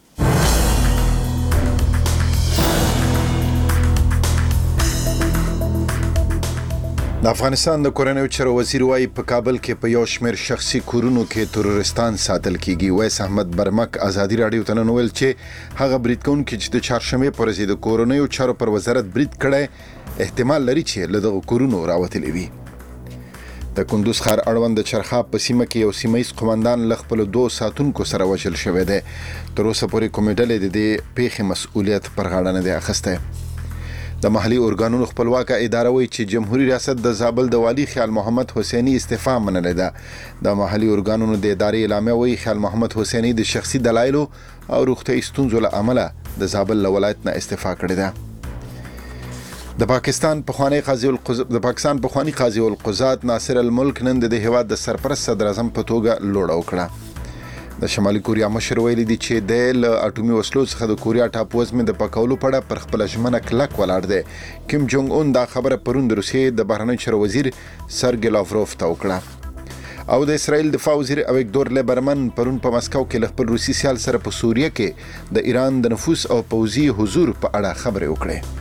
د افغانستان د کورنیو چارو وزیر وايي په کابل کې په یو شمېر شخصي کورونو کې ترورستان ساتل کیږي. ویس احمد برمک ازادي راډیو ته نن ویل چې هغه برید کوونکي چې د چهارشنبه پر ورځ د کورنیو چارو پر وزارت برید کړي احتمال لري چې له دغه کورونو راوتلي وي. د کندوز ښار اړوند د چرخاب په سیمه کې یو سیمایي قومندان له خپل 2 ساتونکو سره وژل شوی دی. تر اوسه پورې کومې ډلې د دې پیښې مسؤلیت پر غاړه نه دی اخیستی. د محلي ارګانونو خپلواکه اداره وایي چې جمهوریت ریاست د زابل د والی خیال محمد حسیني استعفا منلې ده. د محلي ارګانونو د ادارې اعلامیه وایي خیال محمد حسیني د شخصي دلایلو او روغتیايي ستونزو له امله د زابل ولایت نه استعفا کړې ده. د پاکستان پخوانی قاضي القضات ناصر الملک نن د هیواد د سرپرست صدر اعظم په توګه لوړه وکړه. د شمالي کوریا مشر ویلي دی چې د اټومي وسلو څخه د کوریا ټاپوزمې د پکولو په اړه پر خپل ژمنه کلک ولاړ دی. کیم جونګ اون دا خبره پرون د روسیې د بهرنی چارو وزیر سرګی لاوروف ته وکړه. او د اسرائیل دفاع وزیر اویګدور لیبرمن پرون په مسکو کې له خپل روسي سیال سره په سوریه کې د ایران د نفوذ او پوځي حضور په اړه خبرې وکړې.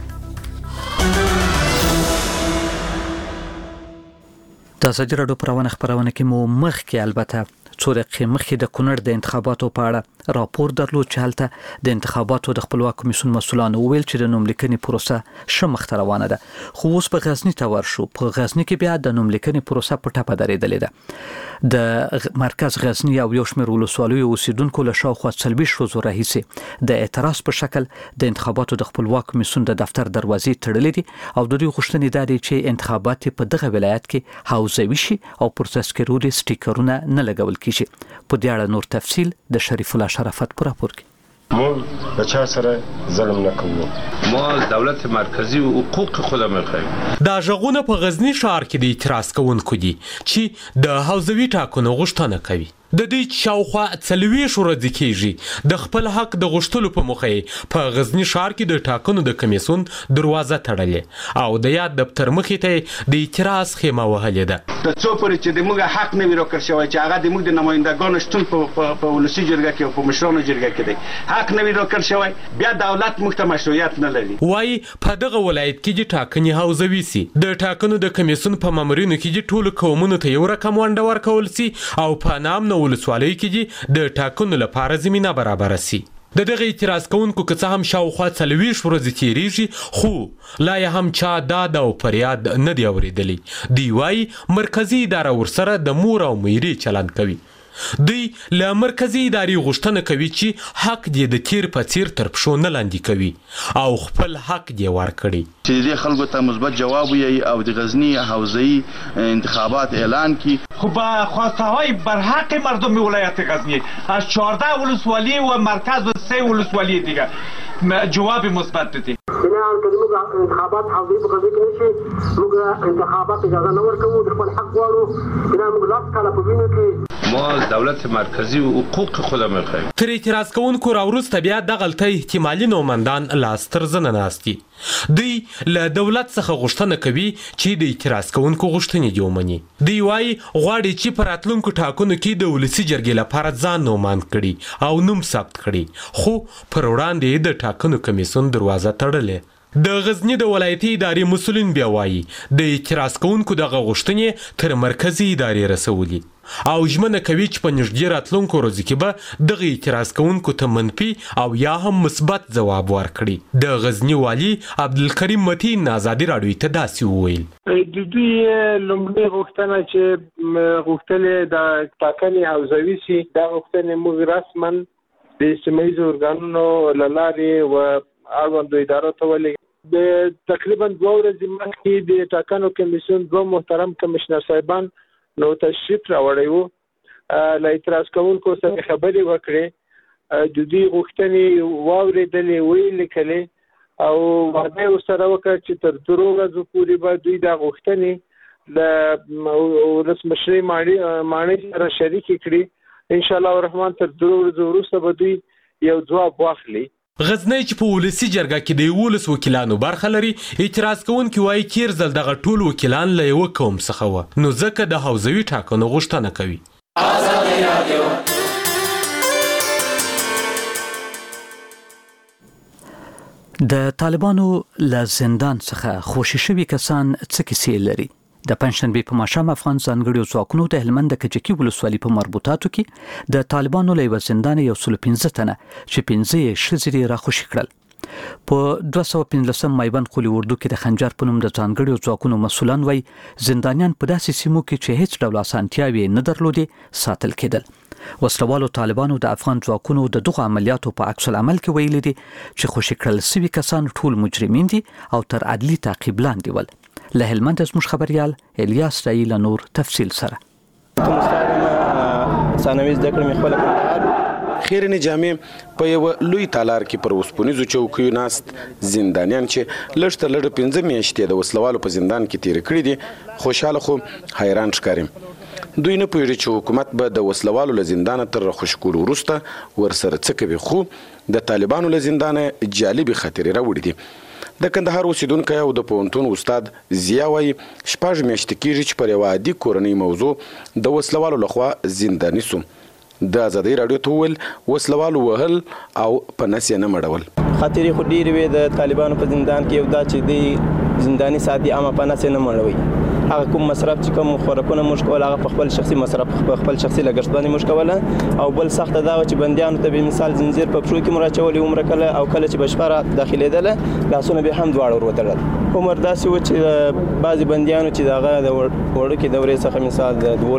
د ازادي راډیو خبرونه کې مو مخکې البته څو دقیقې مخکې د کونړ د انتخاباتو په اړه راپور درلود چې هلته د انتخاباتو د خپلواک کمیسیون مسؤلانو وویل چې د نوملیکنې پروسه ښه مخته روانه ده. خو اوس په غزني ته ورشو. په غزني کې بیا د نوملیکنې پروسه په ټپه درېدلې ده. د مرکز غزني او یو شمېر ولسوالیو اوسیدونکو له شاوخوا 40 ورځو راهیسې د اعتراض په شکل د انتخاباتو د خپلواک کمیسیون د دفتر دروازې تړلې دي او د دوی غوښتنې دا دي چې انتخابات په دغه ولایت کې حوزوي شي او پر تذکرو سټیکرونه نه لګول کیږي. په دې اړه نور تفصیل د شریف الله شرافت پر راپور کې. ما بچا سره ظلم نکوم. ما از دولت مرکزی حقوق خودم میخوایم. دا ژغونه په غزنی ښار کې د اعتراض کوونکو دي چې د حوزوي ټاکنو غوښتنه کوي. د دې شاوخوا 40 ورځې کېږي د خپل حق د غوښتلو په موخه په غزنی ښار کې د ټاکنو د کمیسیون دروازه تړلې او د یاد دفتر مخې ته د اعتراض خیمه وهلې ده. د څو پورې چې د موږ حق نه ویرو کړ شوی چې هغه د موږ د نمائندګانو شتون په ولسی جرګه کې او په مشرانو جرګه کې دی حق نه ویرو کړ شوی بیا دولت موږ ته مشروعیت نه لري. وای په دغه ولایت کې چې ټاکنې حوزوي سي د ټاکنو د کمیسیون په مامورینو کې چې ټول قومونو ته یو رقم ونډه ورکول سي او په نام نه ولسوالۍ کې د ټاکنو لپاره زمينه برابر سي. د دغه اعتراض کوونکو که څه هم شاوخوا 40 ورځې تیریږي خو لا یې هم چا داد او فریاد نه دی اورېدلی. دی وايي مرکزی اداره ورسره د مور او میرې چلند کوي. دوی له مرکزی ادارې غوښتنه کوي چې حق دې د تیر په څیر تر پښو نه لاندې کوي او خپل حق دې ورکړي. چې دې خلکو ته مثبت جواب ویي او د غزنی حوزه‌ای انتخابات اعلان کی. خب خواسته‌های برحق مردم ولایت غزنی از 14 ولسوالی و مرکز و 3 ولسوالی دیگه جواب مثبت دادی. بناء كلمة انتخابات حاضرين بقضية ايش موږ انتخابات اجازه نه ورکوو د خپل حق غواړو بنا موږ لاس کاله په وینو کې ما از دولت مرکزی حقوق خودم میخوایم. تر اعتراض کوونکو راوروسته بیا دغلته احتمالي نومندان لاس تر زنه ناستي. دوی له دولت څخه غوښتنه کوي چې د اعتراض کوونکو غوښتنې دې ومني. دوی وایي غواړي چې په راتلونکو ټاکنو کې د ولسي جرګې لپاره ځان نوماند کړي او نوم ثبت کړي خو پر وړاندې د ټاکنو کمیسیون دروازه تړلې. د غزنی د ولایتي ادارې مسؤلین بیا وایي د اعتراض کوونکو دغه غوښتنې تر مرکزي ادارې رسولي. او ژمنه کوي چې په نږدې راتلونکو ورځو کې به دغه اعتراض کوونکو ته منفي او یا هم مثبت ځواب ورکړي. د غزني والي عبدالکریم متین ازادي راډیو ته داسې وویل: د دوی لومړنۍ غوښتنه چې غوښتلې د ټاکنې حوزوي سي، دا غوښتنې موږ رسما د سیمه ییزو ارګانونو له لارې و اړوندو ادارو ته ولېږو. د تقریبا 2 ورځې مخکې د ټاکنو کمیسیون 2 محترم کمشنر صاحبان نو تشریف راوړی وو، له اعتراض کوونکو سره خبرې وکړې، د دوی غوښتنې واورېدلې، ویې لیکلې او وعده ورسره وکړه چې تر 3 ورځو پورې به دوی دا غوښتنې د ولسمشرۍ ماڼۍ سره شریکې کړي. انشاءالله الرحمن تر 3 ورځو وروسته به دوی یو ځواب واخلي. غزنی چې په ولسي جرګه کې د 11 وکیلانو برخه لري، اعتراض کوونکي وایي تیر ځل دغه ټول وکیلان له یوه قوم څخه وه، نو ځکه د حوزوي ټاکنو غوښتنه کوي. د طالبانو له زندان څخه خوشي شوي کسان څه کیسې لري؟ د پنځشنبې په ماښام افغان ځانګړو ځواکونو د هلمند د کجکي ولسوالۍ په مربوطاتو کې د طالبانو له یوه زندان 115 تنه چې 15 ښځې راخوشي کړل. په 215 مایبند قولي اردو کې د خنجر په نوم د ځانګړو ځواکونو مسؤلان وایي زندانیان په داسې سیمو کې چې هیڅ ډول اسانتیاوې نه درلودې ساتل کېدل. وسلوالو طالبانو د افغان ځواکونو د دغو عملیاتو په عکس العمل کې ویلي دي چې خوشي کړل سوي کسان ټول مجرمین دي او تر عدلي تعقیب لاندې ول. له هلمند زموږ خبريال الیاس رایل نور تفصیل سره. ثانوي زده کړې مې خپل کړل. خیرنې جامې په یو لوی تالار کې پر اوسپنیزو چوکیو ناست زندانیان چې لږ تر لږه 15 میاشتې د وسلوالو په زندان کې تیر کړي دي خوشاله خو حیران ښکاري. دوی نه پوهیږي چې حکومت به د وسلوالو له زندانه تر راخوشي کولو وروسته ورسره څه کوي، خو د طالبانو له زندانه جالبې خاطرې راوړي دي. د کندهار اوسیدونکی او د پوهنتون استاد ضیا وایي 6 میاشتې کېږي چې پر یوه عادي کورنۍ موضوع د وسلوالو لخوا زنداني سو. د ازادۍ راډیو ته وویل وسلوالو وهل او په نس یې نه مړول. خاطرې خو ډېرې وې د طالبانو په زندان کې، یو دا چې دوی زنداني ساتي اما په نس یې نه مړوي. هغه کوم مصرف چې کوم خوراکونه موږ کول هغه په خپل شخصي مصرف په خپل شخصي لګښت باندې موږ کوله. او بل سخت دا چې بندیانو ته به مثال زنجیر په پښو کې مراچولې عمر کله او کله چې بشپاره داخليدله لاسونه به هم دواړه وروتل. عمر داسې و چې بعضی بندیانو چې دغه د وړوکې دورې څخه مثال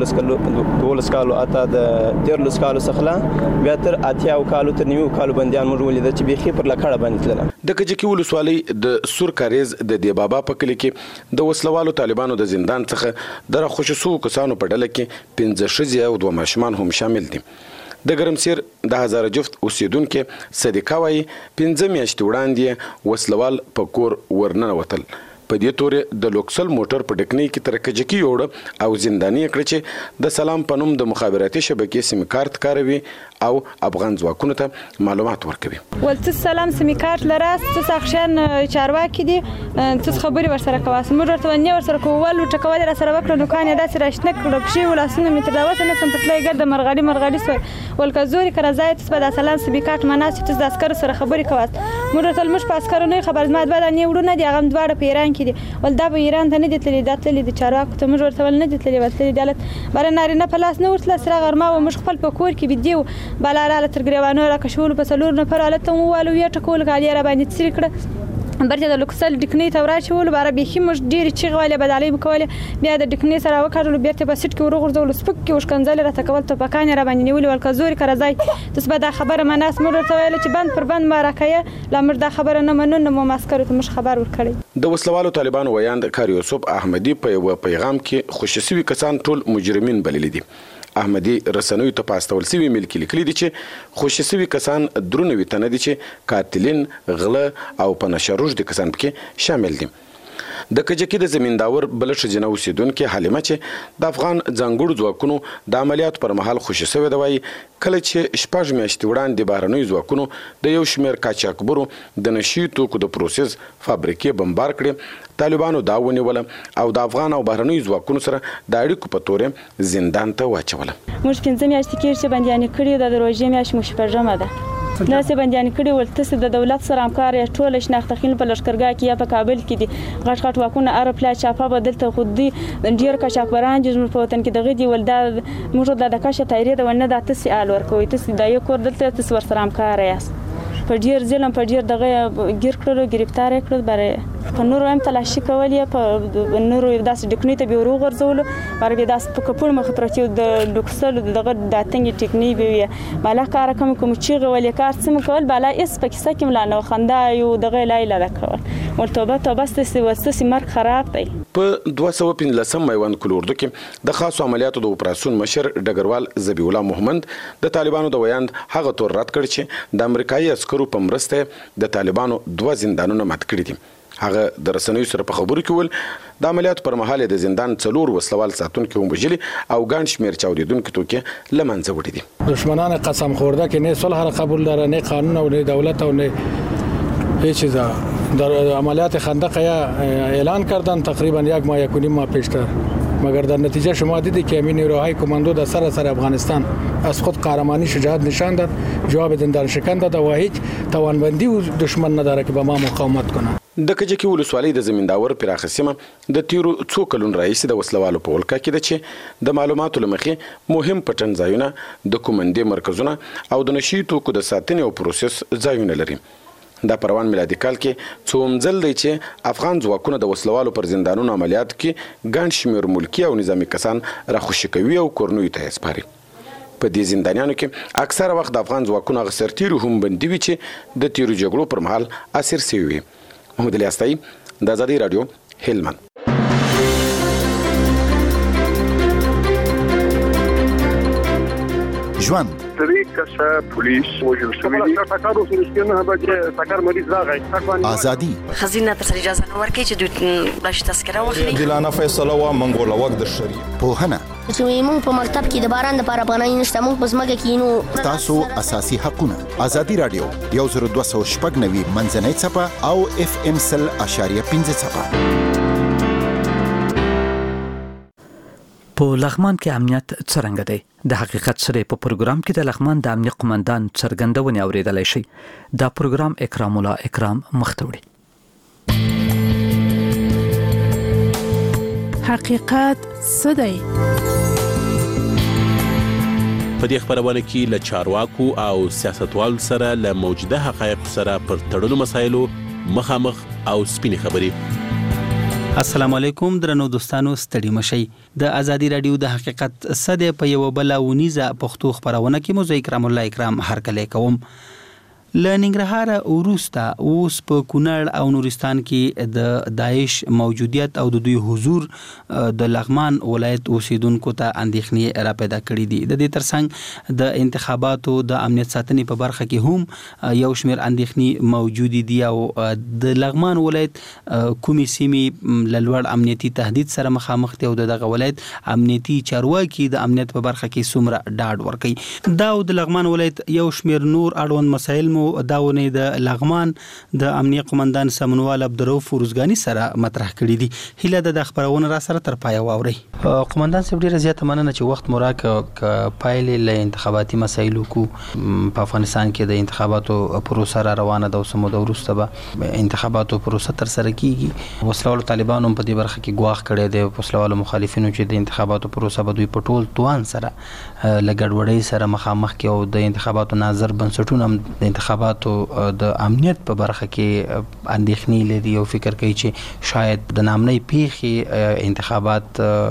د 12 کالو اته د 13 کالو څخه بیا تر 80 کالو تر 90 کالو بندیان موږ ولیدل چې بيخي پر لکړه باندې تلل. د کجکي ولسوالۍ د سور کاریز د دی بابا په کلی کې د وسلوالو طالبانو د زندان څخه د راخوشي سو کسانو په ډله کې 15 ښځې او 2 ماشومان هم شامل دي. د ګرمسیر د هزاره جفت اوسیدونکو صدیقه وایي 15 میاشتې وړاندې وسلوال په کور ورننوتل. په دې تورې د لوکسل موټر په ډکنۍ کې تر کجکي یوړ او زنداني کړ چې د سلام په نوم د مخابراتي شبکې سیم کارت کاروي او افغان ځواکونو ته معلومات ورکوي. ولته سلام سیم کارت لراست څه سخشن چارواکي دي څه خبري ورسره کواس موږ ورته نه ورسره کوول ټکول را سره وکړو نو کان داسې راشنه کړو پښې ولاسونه متر دا وسه نه سم پټلای ګرد مرغالي سو ولکه زوري کړه ځای ته د سلام سیم کارت مناسب ته د عسكر سره خبري کواس موږ ورته مش په عسكر نه خبر ما بعد نه وړو نه دي هغه دواړه پیران کې دي ول دا په ایران ته نه دي تللی دا تللی د چارواکو ته موږ ورته نه دي تللی ولته دالت بل نارینه په لاس نه ورتل سره غرما او مش خپل په کور کې بيدیو بلاراله تر ګریوانو را کښول په سلور نه پر حالت مو والو یا ټکول غالي را باندې تسری کړه برته د لوکسل ډکنی ته وراشول بار به خي مش ډیر چی غواله بدالي مکوله بیا د ډکنی سره وکړل بیرته په سټ کې ورغورځول سپک کې وشکنځل را تکول ته پکان را باندې نیول ول کزوري کړځای تاسو به دا خبره مناس مور ته ویل چې بند پر بند مارکه لامر دا خبره نه منون نو مسکر ته مش خبر ورکړي. د وسلوالو طالبانو ویاند کار یوسف احمدی په یو پیغام کې خوشسوي کسان ټول مجرمین بلل دي. احمدی رسنوي ته پاستول سوي ملکی لیکلي دي چې خوشسوي کسان درونوي تنه دي چې قاتلین غله او په نشروج دي کسان پکې شامل دي. د کجکی د زمینداور بلش جنو اوسیدونکو حلیمه چې د افغان ځانګړو ځواکونو د عملیات پر مهال خوشی شوی دی وایي کله چې شپږ میاشتې وړاندې بهرنیو ځواکونو د یو شمېر قاچاقبرو د نشي توکو د پروسس فابریکې بمبار کړې طالبانو دا ونیوله او د افغان او بهرنیو ځواکونو سره د اړیکو په تورې زندان ته واچوله. موږ 15 میاشتې کې چې باندې کړی د روژې میاشت مو شپږمه ده داسې بندیان کړي ول تاسو د دولت سره همکار یا ټول شناختخین په لشکرګاه کې یا په کابل کې دي غټ واکونه ار پلا چاپه بدلته خودي ډیر کشاکبران جزم په وطن کې دغه دی ول دا موږ د کشه تایری د ونه د تاسو آل ورکوي تاسو د یو کور دلته تاسو ور سره همکار یاست په ډیر ظلم په ډیر دغه گیر کړو گرفتار کړو برای په نورو هم تلاشي کولې په نورو داسې ډکنی ته به ورو غرزول برای داسې په کپړ مخ پرتیو د ډوکسل دغه د تنګ ټیکنی به مالا کار کوم چې غولې کار سم کول بالا اس پکې سکه ملانه خندا یو دغه لایله راکول ورته توبه ستاسو مرګ خراب دی په 215 میوند کلوردو کې د خاصو عملیاتو د اپراسیون مشر ډګروال ذبیح الله محمد د طالبانو د ویاند هغه تور رد کړ چې د امریکایي عسکرو په مرسته د طالبانو 2 زندانونه مات کړي دي هغه د رسنیو سره په خبرو کې ول د عملیاتو پر مهال د زندان 4 وسلوال ساتونکو ومجلي او ګڼ شمیر چاودیدونکو توکي لمنځه وړي دي دشمنان قسم خورده که نه صلح را قبول داره نه قانون و نه دولت و نه هیچ چیزا در عملیات خندق اعلان کردن تقریبا 1 ماه 1.5 ماه پیشتر مگر در نتیجه شما دیدید که همین نیروهای کماندو در سراسر افغانستان از خود قهرمانی شجاعت نشان داد جواب زندان شکن داد و هیچ توانمندی دشمن نداره که با ما مقاومت کنه د کجکی ولسوالۍ د زمینداور پراخه سیمه د تیرو څو کلونو راهیسې د وسلوالو په ولکه کې ده چې د معلوماتو لمخې مهم پټن ځایونه د کومندې مرکزونه او د نشي توکو د ساتنې او پروسس ځایونه لري دا پروان میلادي کال کې څوم ځل دی چې افغان ځواکونه د وسلوالو پر زندانونو عملیات کې ګڼ شمیر ملکی او نظامی کسان راخوشي کوي او کورنوي ته سپاري په دې زندانیانو کې اکثره وخت د افغان ځواکونو هغه سرتیرو هم بندي وي چې د تیرو جګړو پر مهال اسیر شوي وي محمد علي استایي د آزادي رادیو هلمند ژوند کسه پولیس وجل شوی دي تاکارو سرسکینه به تاکار مریض راغی ازادي خزینه تر اجازه نه ورکړي چې دوی بلش تذکره واخلي دلانه فیصله وا منګول وخت د شری په هنه چې موږ په مکتب کې د باران د لپاره پناه نشته موږ په ځمکه کې نو تاسو اساسي حقونه آزادي رادیو 102.9 منځنۍ چپه او اف ام سل اشاریه 15 چپه په لغمان کې امنیت څرنګه دی د حقیقت سره په پروګرام کې د لغمان د امنیت قومندان څرګندونې اوریدلای شي دا پروګرام اکرام الله اکرام مختوړي حقیقت څه دی په دې خبرونه کې له چارواکو او سیاستوالو سره له موجوده حقایق سره پر تړلو مسایلو مخامخ او سپینې خبرې السلام علیکم درنو دوستانو ستړي مشي د آزادي رادیو د حقیقت صد په یو بل ونیزه پښتو خبرونه کې مو اکرام الله اکرام هر کله کوم لننګرهار اوروستا اوس په کونړ او نورستان کې د داعش موجودیت او د دوی حضور د لغمان ولایت اوسیدونکو ته اندېښنې را پیدا کړې دي د دې ترڅنګ د انتخاباتو د امنیت ساتنې په برخه کې هم یو شمېر اندېښنې موجود دي او د لغمان ولایت کومې سیمې لوړ امنیتي تهدید سره مخامخ دي او دغه ولایت امنیتي چارواکي د امنیت په برخه کې څومره ډاډ ورکوي دا د لغمان ولایت یو شمېر نور اړوند مسایل مو داونه د لغمان د امنیت قومندان سمنوال عبدالرؤف روزګانی سره مطرح کړی دي هله د خبرونه را سره تر پای واوري قومندان صاحب ډیره زیاته مننه چې وخت موراک پایلې له انتخاباتي مسایلو کو په افغانستان کې د انتخاباتو پروسه را روانه ده او سمو د وروسته به انتخاباتو پروسه تر سره کیږي وسلوال طالبانو په دې برخه کې ګواښ کړی دی وسلوال مخالفینو چې د انتخاباتو پروسه به دوی په ټول توان سره لګډوډۍ سره مخامخ کې او د انتخاباتو ناظر بنسټونه د انتخاباتو د امنیت په برخه کې اندېښنې لري او فکر کوي چې شاید د نامنۍ پیښې انتخابات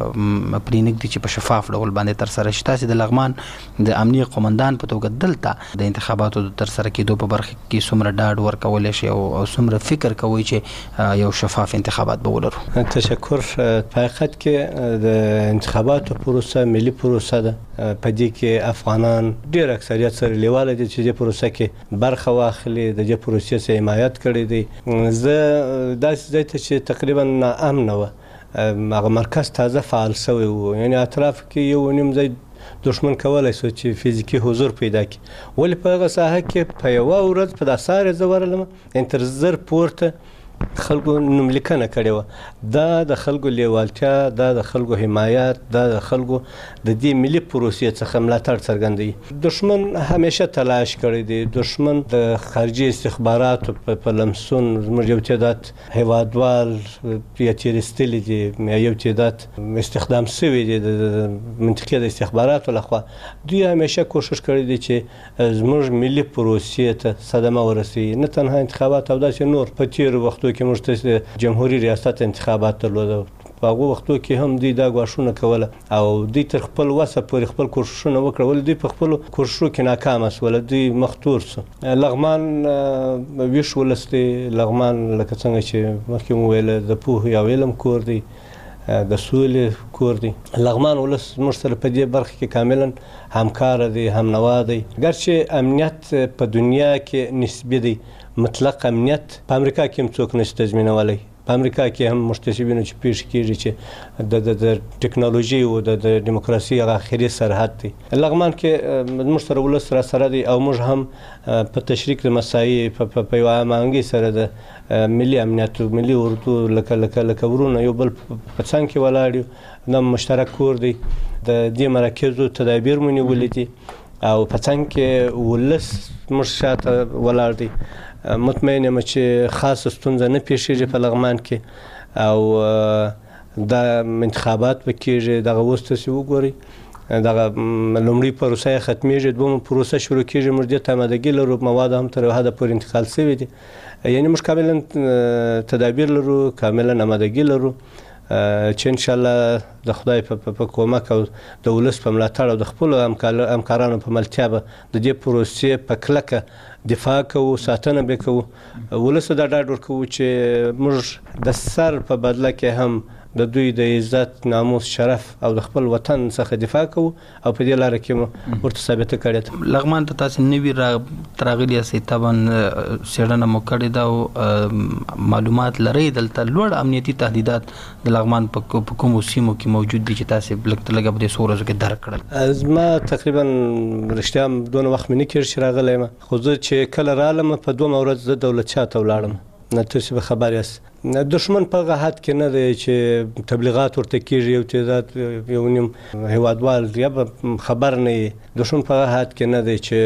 پرینګ دي چې په شفاف ډول باندې تر سره شي تاسو د لغمان د امنیت قومندان په توګه دلته د انتخاباتو د تر سره کېدو په برخه کې څومره ډاډ ورکول شي او څومره فکر کوي چې یو شفاف انتخابات به ولرو تشکر په حقیقت کې د انتخاباتو پروسه ملي پروسه ده په دې کې افغانان ډېر اکثریت سره لیواله دي چې د پروسه کې برخه واخلي د دې پروسې څخه حمایت کړی دی زه داسې ځای ته چې تقریبا ناامنه وه هغه مرکز تازه فعال شوی و یعنی اطراف کې یو نیم ځای دشمن کولای شو چې فزیکي حضور پیدا کړي ولې په هغه ساحه کې په یوه ورځ په داساره زه ورغلم تر زر پورته خلکو نوملیکنه کړې وه. دا د خلکو لیوالتیا، دا د خلکو حمایت، دا د خلکو د دې ملي پروسې څخه ملاتړ څرګندوي. دشمن همیشه تلاش کړی دی. دشمن د خارجي استخباراتو په لمسون زموږ یو تعداد هیوادوال یا تیرستلي دي، یو تعداد استخدام شوي دي د منطقې د استخباراتو لخوا. دوی همیشه کوشش کړی دی چې زموږ ملي پروسې ته صدمه ورسوي. نه تنها انتخابات او داسې نور، په تېرو وختو کې موږ ته جمهوري ریاست انتخابات درلوده، په هغو وختو کې هم دوی دا ګواښونه کوله او دوی تر خپل وسه پورې خپل کوښښونه وکړه، ولې دوی په خپلو کوښښو کې ناکامه شول، دوی مخ تور شو. لغمان ویښ ولس دی. لغمان لکه څنګه چې مخکې مو ویله د پوهې او علم کور دی، د سولې کور دی. لغمان ولس موږ سره په دې برخه کې کاملا همکاره دی، هم نوا دی. ګرچې امنیت په دنیا کې نسبي دی، مطلق امنیت په امریکا کې هم څوک نشي تضمینولی. په امریکا کې هم مشتسبینو چې پیښ کېږي چې د ټکنالوژي او د دیموکراسي هغه اخري سرحد دی. لغمان کې موږ سره ولس را سره دی او موږ هم په تشریک د مسایي په یوه هماهنګۍ سره د ملي امنیت او ملي اردو لکه ورونه یو بل په څنګ کې ولاړ یو. دا مشترک کور دی. د دې مراکزو تدابیر مو نیولي دي او په څنګ کې ولس موږ شاته ولاړ دی. مطمئن یم چې خاصه ستونزه نه پیښیږي په لغمان کې او دا انتخابات به کېږي. دغه اوس تاسې وګورئ، دغه لومړۍ پروسه یې ختمېږي، دویمه پروسه شروع کېږي. موږ دې ته آمادګي لرو، مواد هم تر حده پورې انتقال شوي دي. یعنې موږ کاملا تدابیر لرو، کاملا آمادګي لرو چې انشاءالله د خدای په کومک او د ولس په ملاتړ او د خپلو همکارانو په ملتیا به د دې پروسې په کلکه دفاع کوو، ساتنه به کوو. ولس ته دا ډاډ ورکوو چې موږ د سر په بدله کې هم د دوی د عزت، ناموس، شرف او د خپل وطن څخه دفاع کوو او په دې لاره کې مو ورته ثابته کړې ده. لغمان ته تاسې نوي راغلي یاستئ، طبعا څېړنه مو کړې ده او معلومات لرئ. دلته لوړ امنیتي تهدیدات د لغمان په کومو سیمو کې موجود دي چې تاسې لږ تر لږه په دې څو ورځو کې درک کړل؟ زما تقریبا رښتیا دونه وخت مې نه کېږي چې راغلی یم، خو زه چې کله رالم په دومره ورځ زه دولت شاه ته ولاړم. تاسې به خبر یاست دشمن په هغه حد کې نه دی چې تبلیغات ورته کېږي. یو تعداد یو نیم هیوادوال یا به خبر نه وي. دشمن په هغه حد کې نه دی چې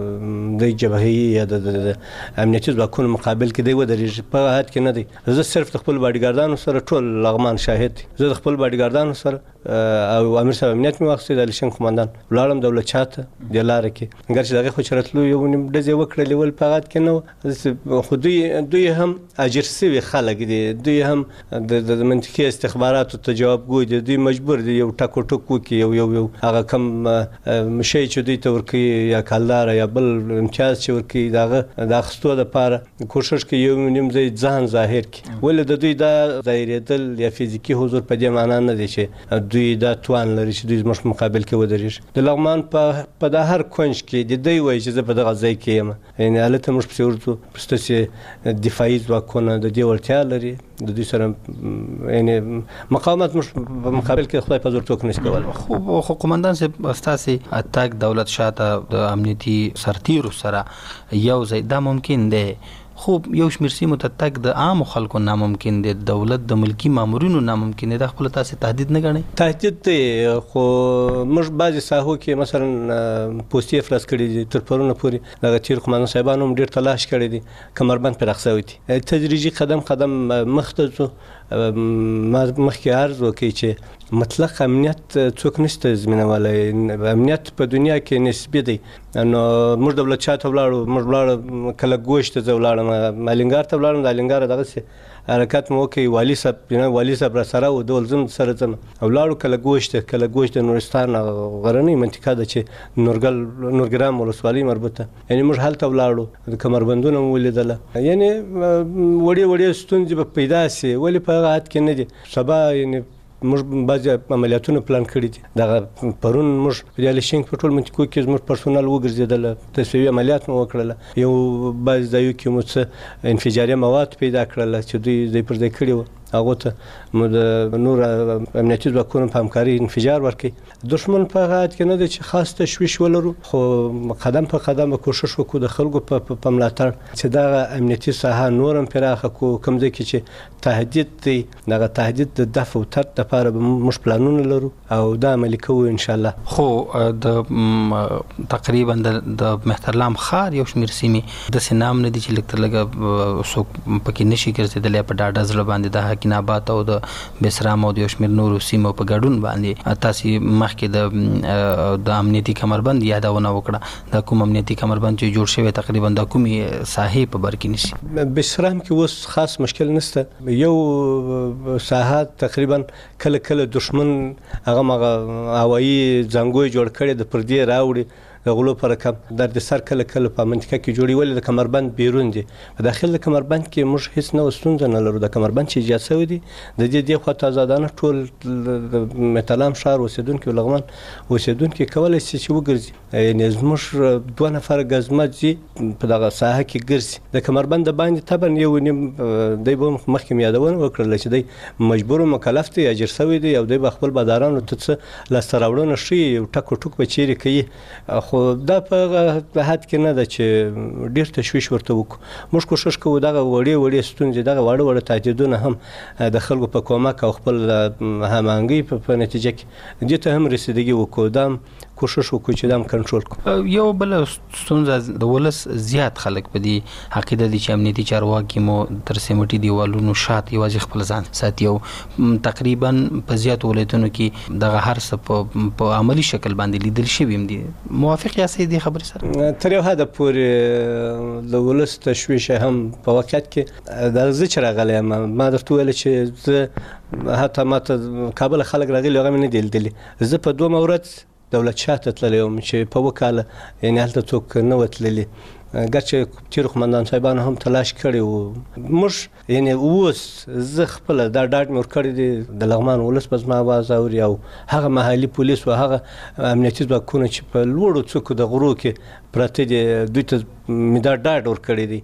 د جبهې یا د امنیتي ځواکونو مقابل کې دی ودرېږي. په هغه حد کې نه دی. زه صرف د خپل باډیګاردانو سره ټول لغمان شاهد دی. زه د خپل باډیګاردانو سره او امیر صاحب امنیت مې واخیستی، د علیشنګ قمندان ولاړم دولت شاه ته دې لاره کې. ګرچې د هغې خو چې راتلو یو نیم ډزې وکړلې ول په هغه حد کې نه وه، خو دوی هم اجر شوي خلک دي. دوی هم د منطقي استخباراتو ته جوابګوی دي. دوی مجبور دي یو ټک و ټک وکړي، یو هغه کم شی چې دوی ته ورکوي یا کلداره یا بل امتیاز چې ورکوي د هغه د اخیستو دپاره کوښښ کوي یو نیم ځای ځان ظاهر کړي. ولې د دوی دا ظاهرېدل یا فزیکي حضور په دې معنا نه دی چې دوی دا توان لري چې دوی زموږ په مقابل کې ودرېږي. د لغمان په دا هر کونج کې د دوی وایي چې زه په دغه ځای کې یم، یعنې هلته موږ پسې ورځو، ستاسې دفاعي ځواکونه د دې وړتیا لري، د دوی سره یعنې مقاومت موږ په مقابل کې خدای په زور څوک نشي کولی. خو قمندان صاحب ستاسې تګ دولت شاه ته د امنیتي سرتیرو سره یو ځای دا ممکن دی، خو یو شمېر سیمو ته تګ د عامو خلکو ناممکن دی، دولت د ملکي مامورینو ناممکن دی. دا خپله تاسې تهدید نه ګڼئ؟ تهدید دی، خو موږ بعضې ساحو کې مثلا پوستې افراز کړي دي. تر پرونه پورې دغه تیر قمندان صاحبانو هم ډېر تلاش کړی دی، کمربند پرې اخیستی دي. تدریجي قدم مخ ته ځو. ما مخکې عرض وکړي چې مطلق امنیت څوک نشي تضمینولی. امنیت په دنیا کې نسبي دی. نو موږ دولت شاه ته ولاړو، موږ ولاړو کله ګوش ته زه ولاړم، الینګار ته ولاړم، د الینګاره دغسې حرکت مو وکړي. والي صاحب را سره و، ډول زه سره ځم، ولاړو کله ګوش ته، کله ګوش د نورستان غرنۍ منطقه ده چې نورګرام ولسوالۍ مربوطه، یعنې موږ هلته ولاړو، د کمربندونه مو ولیدله. یعنې وړې ستونزې به پیدا سي، ولې په هغه حد کې نه دي. سبا یعنې موږ بعضې عملیاتونه پلان کړي دي. دغه پرون موږ په دې علیشنګ په ټول منطقو کې زموږ پرسونل وګرځېدله، تصفیوي عملیات مو وکړله. یو بعضې ځایو کې مو څه انفجاري مواد پیدا کړله چې دوی ځای پر ځای کړي وو. هغه ته د نور امنیتي ځواکونو په همکاري انفجار ورکړي. دښمن په غاټ کې نه دی چې خاص تشویش ولرو، خو قدم په قدم کوشش وکړو د خلکو په ملاتړ چې دا امنیتي ساحه نورم پراخه کو، کوم ځای کې چې تهدید دی دغه تهدید د دفع او ترد لپاره موږ پلانونه لرو او دا عملي کوو ان شاء الله. خو د تقریبا د مهترلام ښار یو شمېر سیمې د سینام نه دي چې لږ تر لږه څوک پکې نشي ګرځېدلی په ډاډه زړه باندې د حکین آباد او د بسرام او د یو شمېر نورو سیمو په ګډون باندې تاسې مخکې د امنیتي کمربند یادونه وکړه. د کوم امنیتي کمربند چې جوړ شوی تقریبا د کومې ساحې په بر کې نیسي؟ بسرام کې اوس خاص مشکل نشته. یو ساحه تقریبا کله کله دښمن هغه هوایي ځانګوی جوړ کړي د پردې راوړي د غلو پر کم در د سر کله کله په منطقه کې جوړي ولې د کمربند بیرون دي. په داخل د کمربند کې موږ هیڅ نه ستونزه نه لرو. د کمربند چې ایجاد شوی دي د دې خوا آزادانه ټول د مهترلام ښار اوسیدونکي لغمان اوسیدونکي کولای شي چې وګرځي. یعنې زموږ 2 نفر ګزمه چې په دغه ساحه کې ګرځي د کمربند باندې طبعا یو نیم دی به مخکې یادونه وکړل چې دی مجبور مکلف دی اجر شوی دی او دی به خپل بادارانو ته څه لاسته راوړنه ښیي او ټک ټوک به چیرې کوي. خو دا په حد کې نه ده چې ډېر تشویش ورته وکړو. موږ کوشش کوو دغه وړې ستونزې دغه واړه تهدیدونه هم د خلکو په کومک او خپل هماهنګۍ په نتیجه کې دې ته هم رسیدګي وکړو. دا کوشش وکړو چې دا کنټرول کړو. یو بل ستونزه د ولس زیات خلک په دې عقیده دي چې امنیتي چارواکي مو تر سیمټي دیوالونو شات یوازې خپل ځان ساتي او تقریبا په زیات ولایتونو کې دغه هر څه په عملی شکل باندې لیدل شوي هم دي. موافق یاستئ دې خبرې سره؟ تر یو حده پورې د ولس تشویش هم په واقعیت کې د زه چې راغلی یم ما درته ویل چې زه حتی ماته کابل خلک راغلي هغه مې نه دي لیدلي. زه په 2 ورځ دولت شاه ته تللی وم چې په وکاله یعنې هلته څوک نه وه تللي. ګرچې تیرو قمندان صاحبانو هم تلاش کړی و. موږ یعنې اوس زه خپله دا ډاډ مې ورکړی دی د لغمان ولس به زما اواز اوري او هغه محلي پولیس و هغه امنیتي ځواکونه چې په لوړو څوکو د غرو کې پراته دي دوی ته مې دا ډاډ ورکړی دی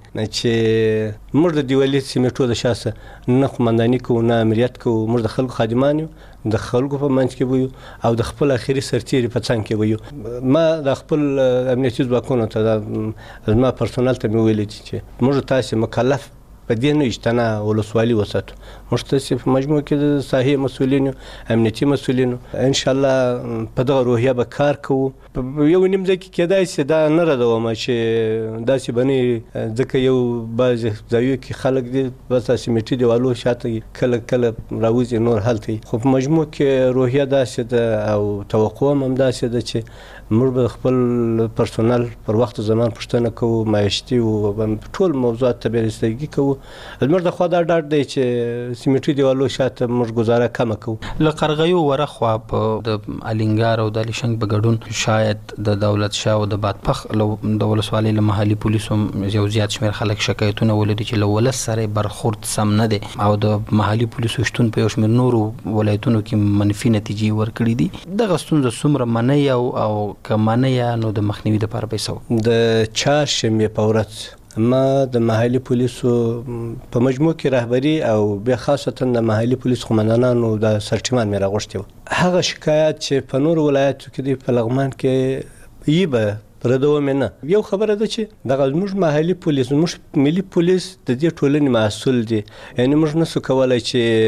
چې موږ د دیوالي سیمې د شاسه نه قمنداني کوو نه امریت کوو. موږ د خلکو خادمان یو، د خلکو په منځ کې ویو او د خپل اخري سرتیري په څنګ کې ویو. ما د خپل امنیتي ځواکونو ته زما پرسونل ته مې ویلي چې موږ تاسې مکلف په دې نه اجتنا ولسوالي وساتو. موږ تاسې په مجموع کې د ساحې مسؤلینو امنیتي مسؤلینو ان شاء الله په دغه روحیه به کار کوو. یو نیم ځای کې کېدای شي دا نه ردوم چې داسې به نه ځکه یو بعضې ځایو کې خلک دي بس سیمټي دیوالو شاته کله کله راوځي نور هلته. خو په مجموع کې روحیه داسې ده او توقع هم همداسې ده چې موږ به خپل پرسونل پر وخت زمان پوښتنه کوو، معیشتي او ټول موضوعات ته بررسي کوو. زموږ د خوا دا ډاډ دی چې سیمټي دیوالو شاته موږ ګزاره کمه کوو. له قرغیو ورخوا په د الینګار او د الیشنګ په ګډون شاید د دولت شاه او د بادپخ د ولسوالۍ له محلي پولیسو یو زیات شمېر خلک شکایتونه ولري چې له ولس سره برخورد سم نه دی او د محلي پولیسو شتون په یو شمېر نورو ولایتونو کې منفي نتیجې ورکړي دي. دغه ستونزه څومره منئ او که منئ نو د مخنیوي دپاره به یې څه؟ د چهارشنبې په ورځ ما د محلي پولیسو په مجموع کې رهبري او بیا خاصتا د محلي پولیس قمندانانو د سرټیمان مې راغوښتي وو. هغه شکایت چې په نورو ولایتو کې دی په لغمان کې یې به ردوم نه. یو خبره ده چې دغه زموږ محلي پولیس زموږ ملي پولیس د دې ټولنې مسؤل دي. یعنې موږ نسو کولی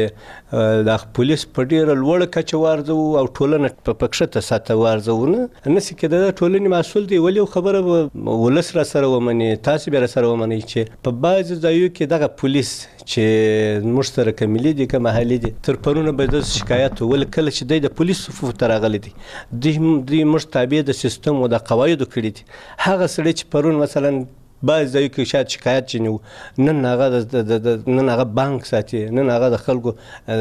چې د پولیس په ډېره لوړه کچه وارزو او ټولنه په کښته سطحه وارزو نه نسي کېدای. د ټولنې مسؤل دي. ولې یو خبره به ولس را سره ومني، تاسې به را سره ومنئ چې په بعضې ځایو کې دغه پولیس چې موږ سره که ملي دي که محلي دي تر پرونه به د شکایت ولې کله چې دی د پولیس صفوفو ته راغلی دي دوی موږ تابع د سیستم او د قواعدو کړي دي. هغه سړی چې پرون مثلا بعض ځایو کې شاید شکایت جنو نن هغه بانک ساتي، نن هغه د خلکو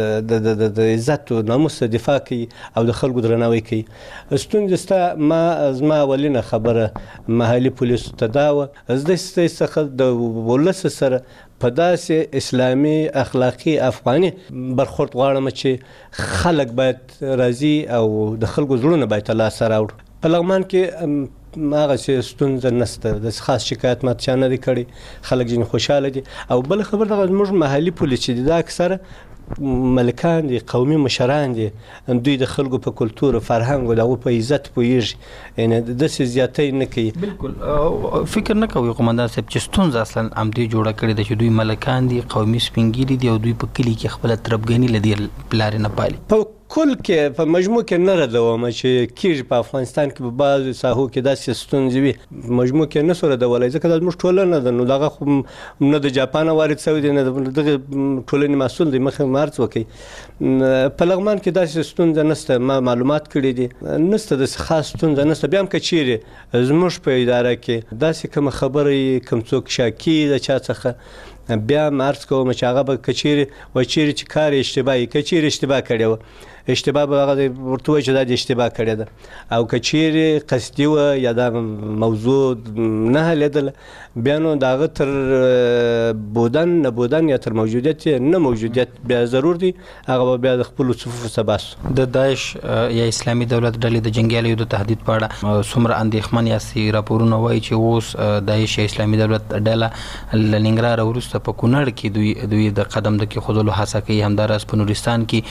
د عزت او ناموس دفاع کوي او د خلکو درناوی کوي. ستونزه ستا زما اولینه خبره محلي پولیسو ته دا وه زه څخه د ولس سره په داسې اسلامي اخلاقي افغاني برخورد غواړم چې خلک باید راضي او د خلکو زړونه باید ته لاسه راوړو. په لغمان کې هغه ستونزه نشته، د خاص شکایت ما چا نه دی کړی، خلک ځینې خوشحاله دي. او بل خبر دغه زموږ محلي پولیس چې دي دا اکثره ملکان دي قومي مشران دي دوی د خلکو په کلتور او فرهنګ او دغه په عزت پوهیږي یعنی داسې زیاتې نه کوي. بالکل فکر نه کوي قومندان صاحب چې ستونزه اصلا امدی جوړه کړې ده چې دوی ملکان دي قومي سپینګیري دي او دوی په کلی کې خپل تربګنی لدی پلار نه پالي. په کل کې په مجموع کې نه ردوم چې کیږي په افغانستان کې په بعض ساحو کې داسې ستونزې وي مجموع کې نه سره ردولای ځکه د موږ ټولنه ده نو دغه خو نه د جاپان وارد شوی دی نه دغه ټولنې مسؤل دی مخه مارچ وکي. په لغمان کې داسې ستونزه نشته ما معلومات کړي دي نشته د خاص ستونزه نشته. بیا هم کچېرې زموږ په اداره کې داسې کوم خبرې کوم څوک شاکی د چا څخه بیا مارچ کوم چې هغه به کچېرې و چېرې چې کار اشتباهي کچېرې اشتباه کړی و اشتباه به هغه ورته وایي چې دا د اشتباه کړې ده او کچېرې قصدي و یا دا موضوع نه حلېدله بیا نو د هغه تر بودن نه بودن یا تر موجودیت نه موجودیت بیا ضرور دی هغه به بیا د خپلو صفوفو څخه باسو. د داعش یا اسلامي دولت ډلې د جنګیالیو د تهدید په اړه څومره اندېښمن یاستئ؟ راپورونه وایي چې اوس داعش یا اسلامي دولت ډله له ننګرهاره وروسته په کونړ کې دوی د قدم د کېښودلو هڅه کوي. همداراز په نورستان کې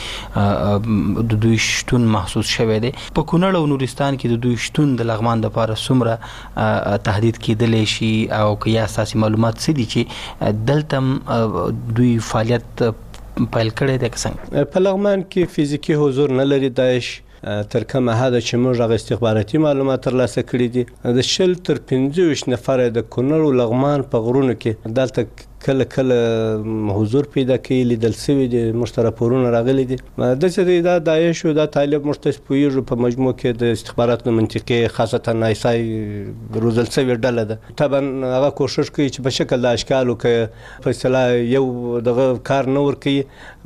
د دوی شتون محسوس شوی دی. په کونړ او نورستان کې د دوی شتون د لغمان لپاره څومره تهدید کېدلی شي او که یا اساسي معلومات څه دي چې دلته دوی فعالیت پیل کړی دی که څنګه؟ په لغمان کې فزیکي حضور نه لري داعش تر کومه حده چې موږ هغه استخباراتي معلومات ترلاسه کړي دي د 20 تر 25 نفره د کونړ او لغمان په غرونو کې دلته کله کله حضور پیدا کوي لیدل شوي دي موږ ته راپورونه راغلي دي داسې دی دا داعش او دا طالب موږ ته پوهېږو په مجموع کې د استخباراتو منطقې خاصتا آیسای روزل شوې ډله ده طبعا هغه کوشش کوي چې په شکل د اشکالو که په اصطلاح یو دغه کار نه ورکوي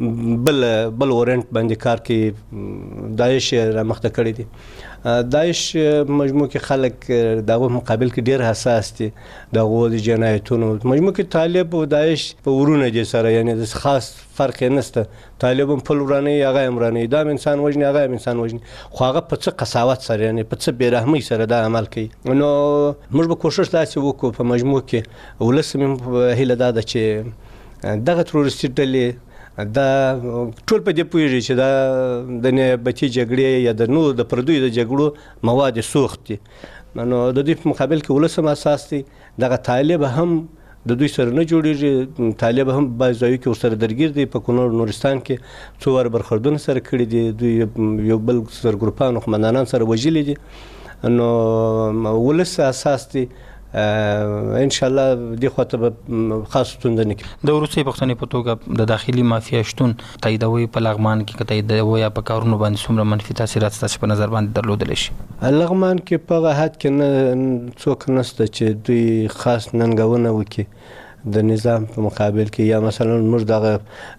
بل ورنټ باندې کار کوي داعش رامخته کړی دي. داعش مجموع کې خلک دغه مقابل کې ډیر حساس دي دغه د جنایتونو مجموع کې طالب او داعش په ورونه دي سره یعنی د خاص فرق نشته. طالب هم په ورانه هغه امرانه دا انسان وجني هغه انسان وجني خو هغه په څه قساوت سره یعنی په څه بیرحمۍ سره دا عمل کوي. نو موږ به کوشش داسې وکړو په مجموع کې ولسم هیله دا ده چې دغه تروریستي ډلې دا ټول په دې پوهېږي چې دا د نیابتي جګړې یا د نور د پردیو د جګړو مواد سوخت دي نو د دوی په مقابل کې ولس هم اساس دی. دغه طالب هم د دوی سره نه جوړېږي طالب هم بعض ځایو کې ورسره درګیر دی په کونړ نورستان کې څو واره برخوردونه سره کړي دي دوی یو بل سرګروپان قومندانان سره وژلي دي نو ولس اساس دی ان شاء الله د خاطر خاص ستونزه نه کوي. د روسي پښتنې په توګه د داخلي مافیا شتون تاییدوي په لغمان کې کته تاییدوي یا په کارونو باندې څومره منفي تاثیرات ستاسو په نظر باندې درلودل شي؟ لغمان کې په حد کې نه څوک نشته چې دوی خاص ننګونه وکړي د نظام په مقابل کې یا مثلا موږ دغه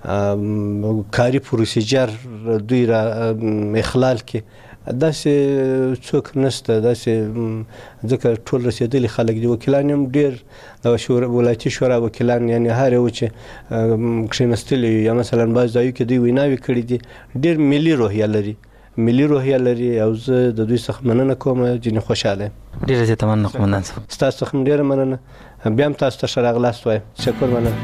کاری پروسیجر دوی را اخلال کې داسې څوک نشته داسې ځکه ټول رسېدلي خلک دي وکیلان هم ډېر د ولایتي شورا وکیلان یعنی هر یو چې کښېنستلي یا مثلا بعض ځایو کې دوی ویناوې کړي دي ډېر ملي روحیه لري او زه د دوی څخه مننه کوم ځینې خوشحاله یم. ډېره زیاته مننه قومندان صاحب. ستاسو څخه هم ډېره مننه بیا هم تاسو ته ښه راغلاست وایم. تشکر مننه.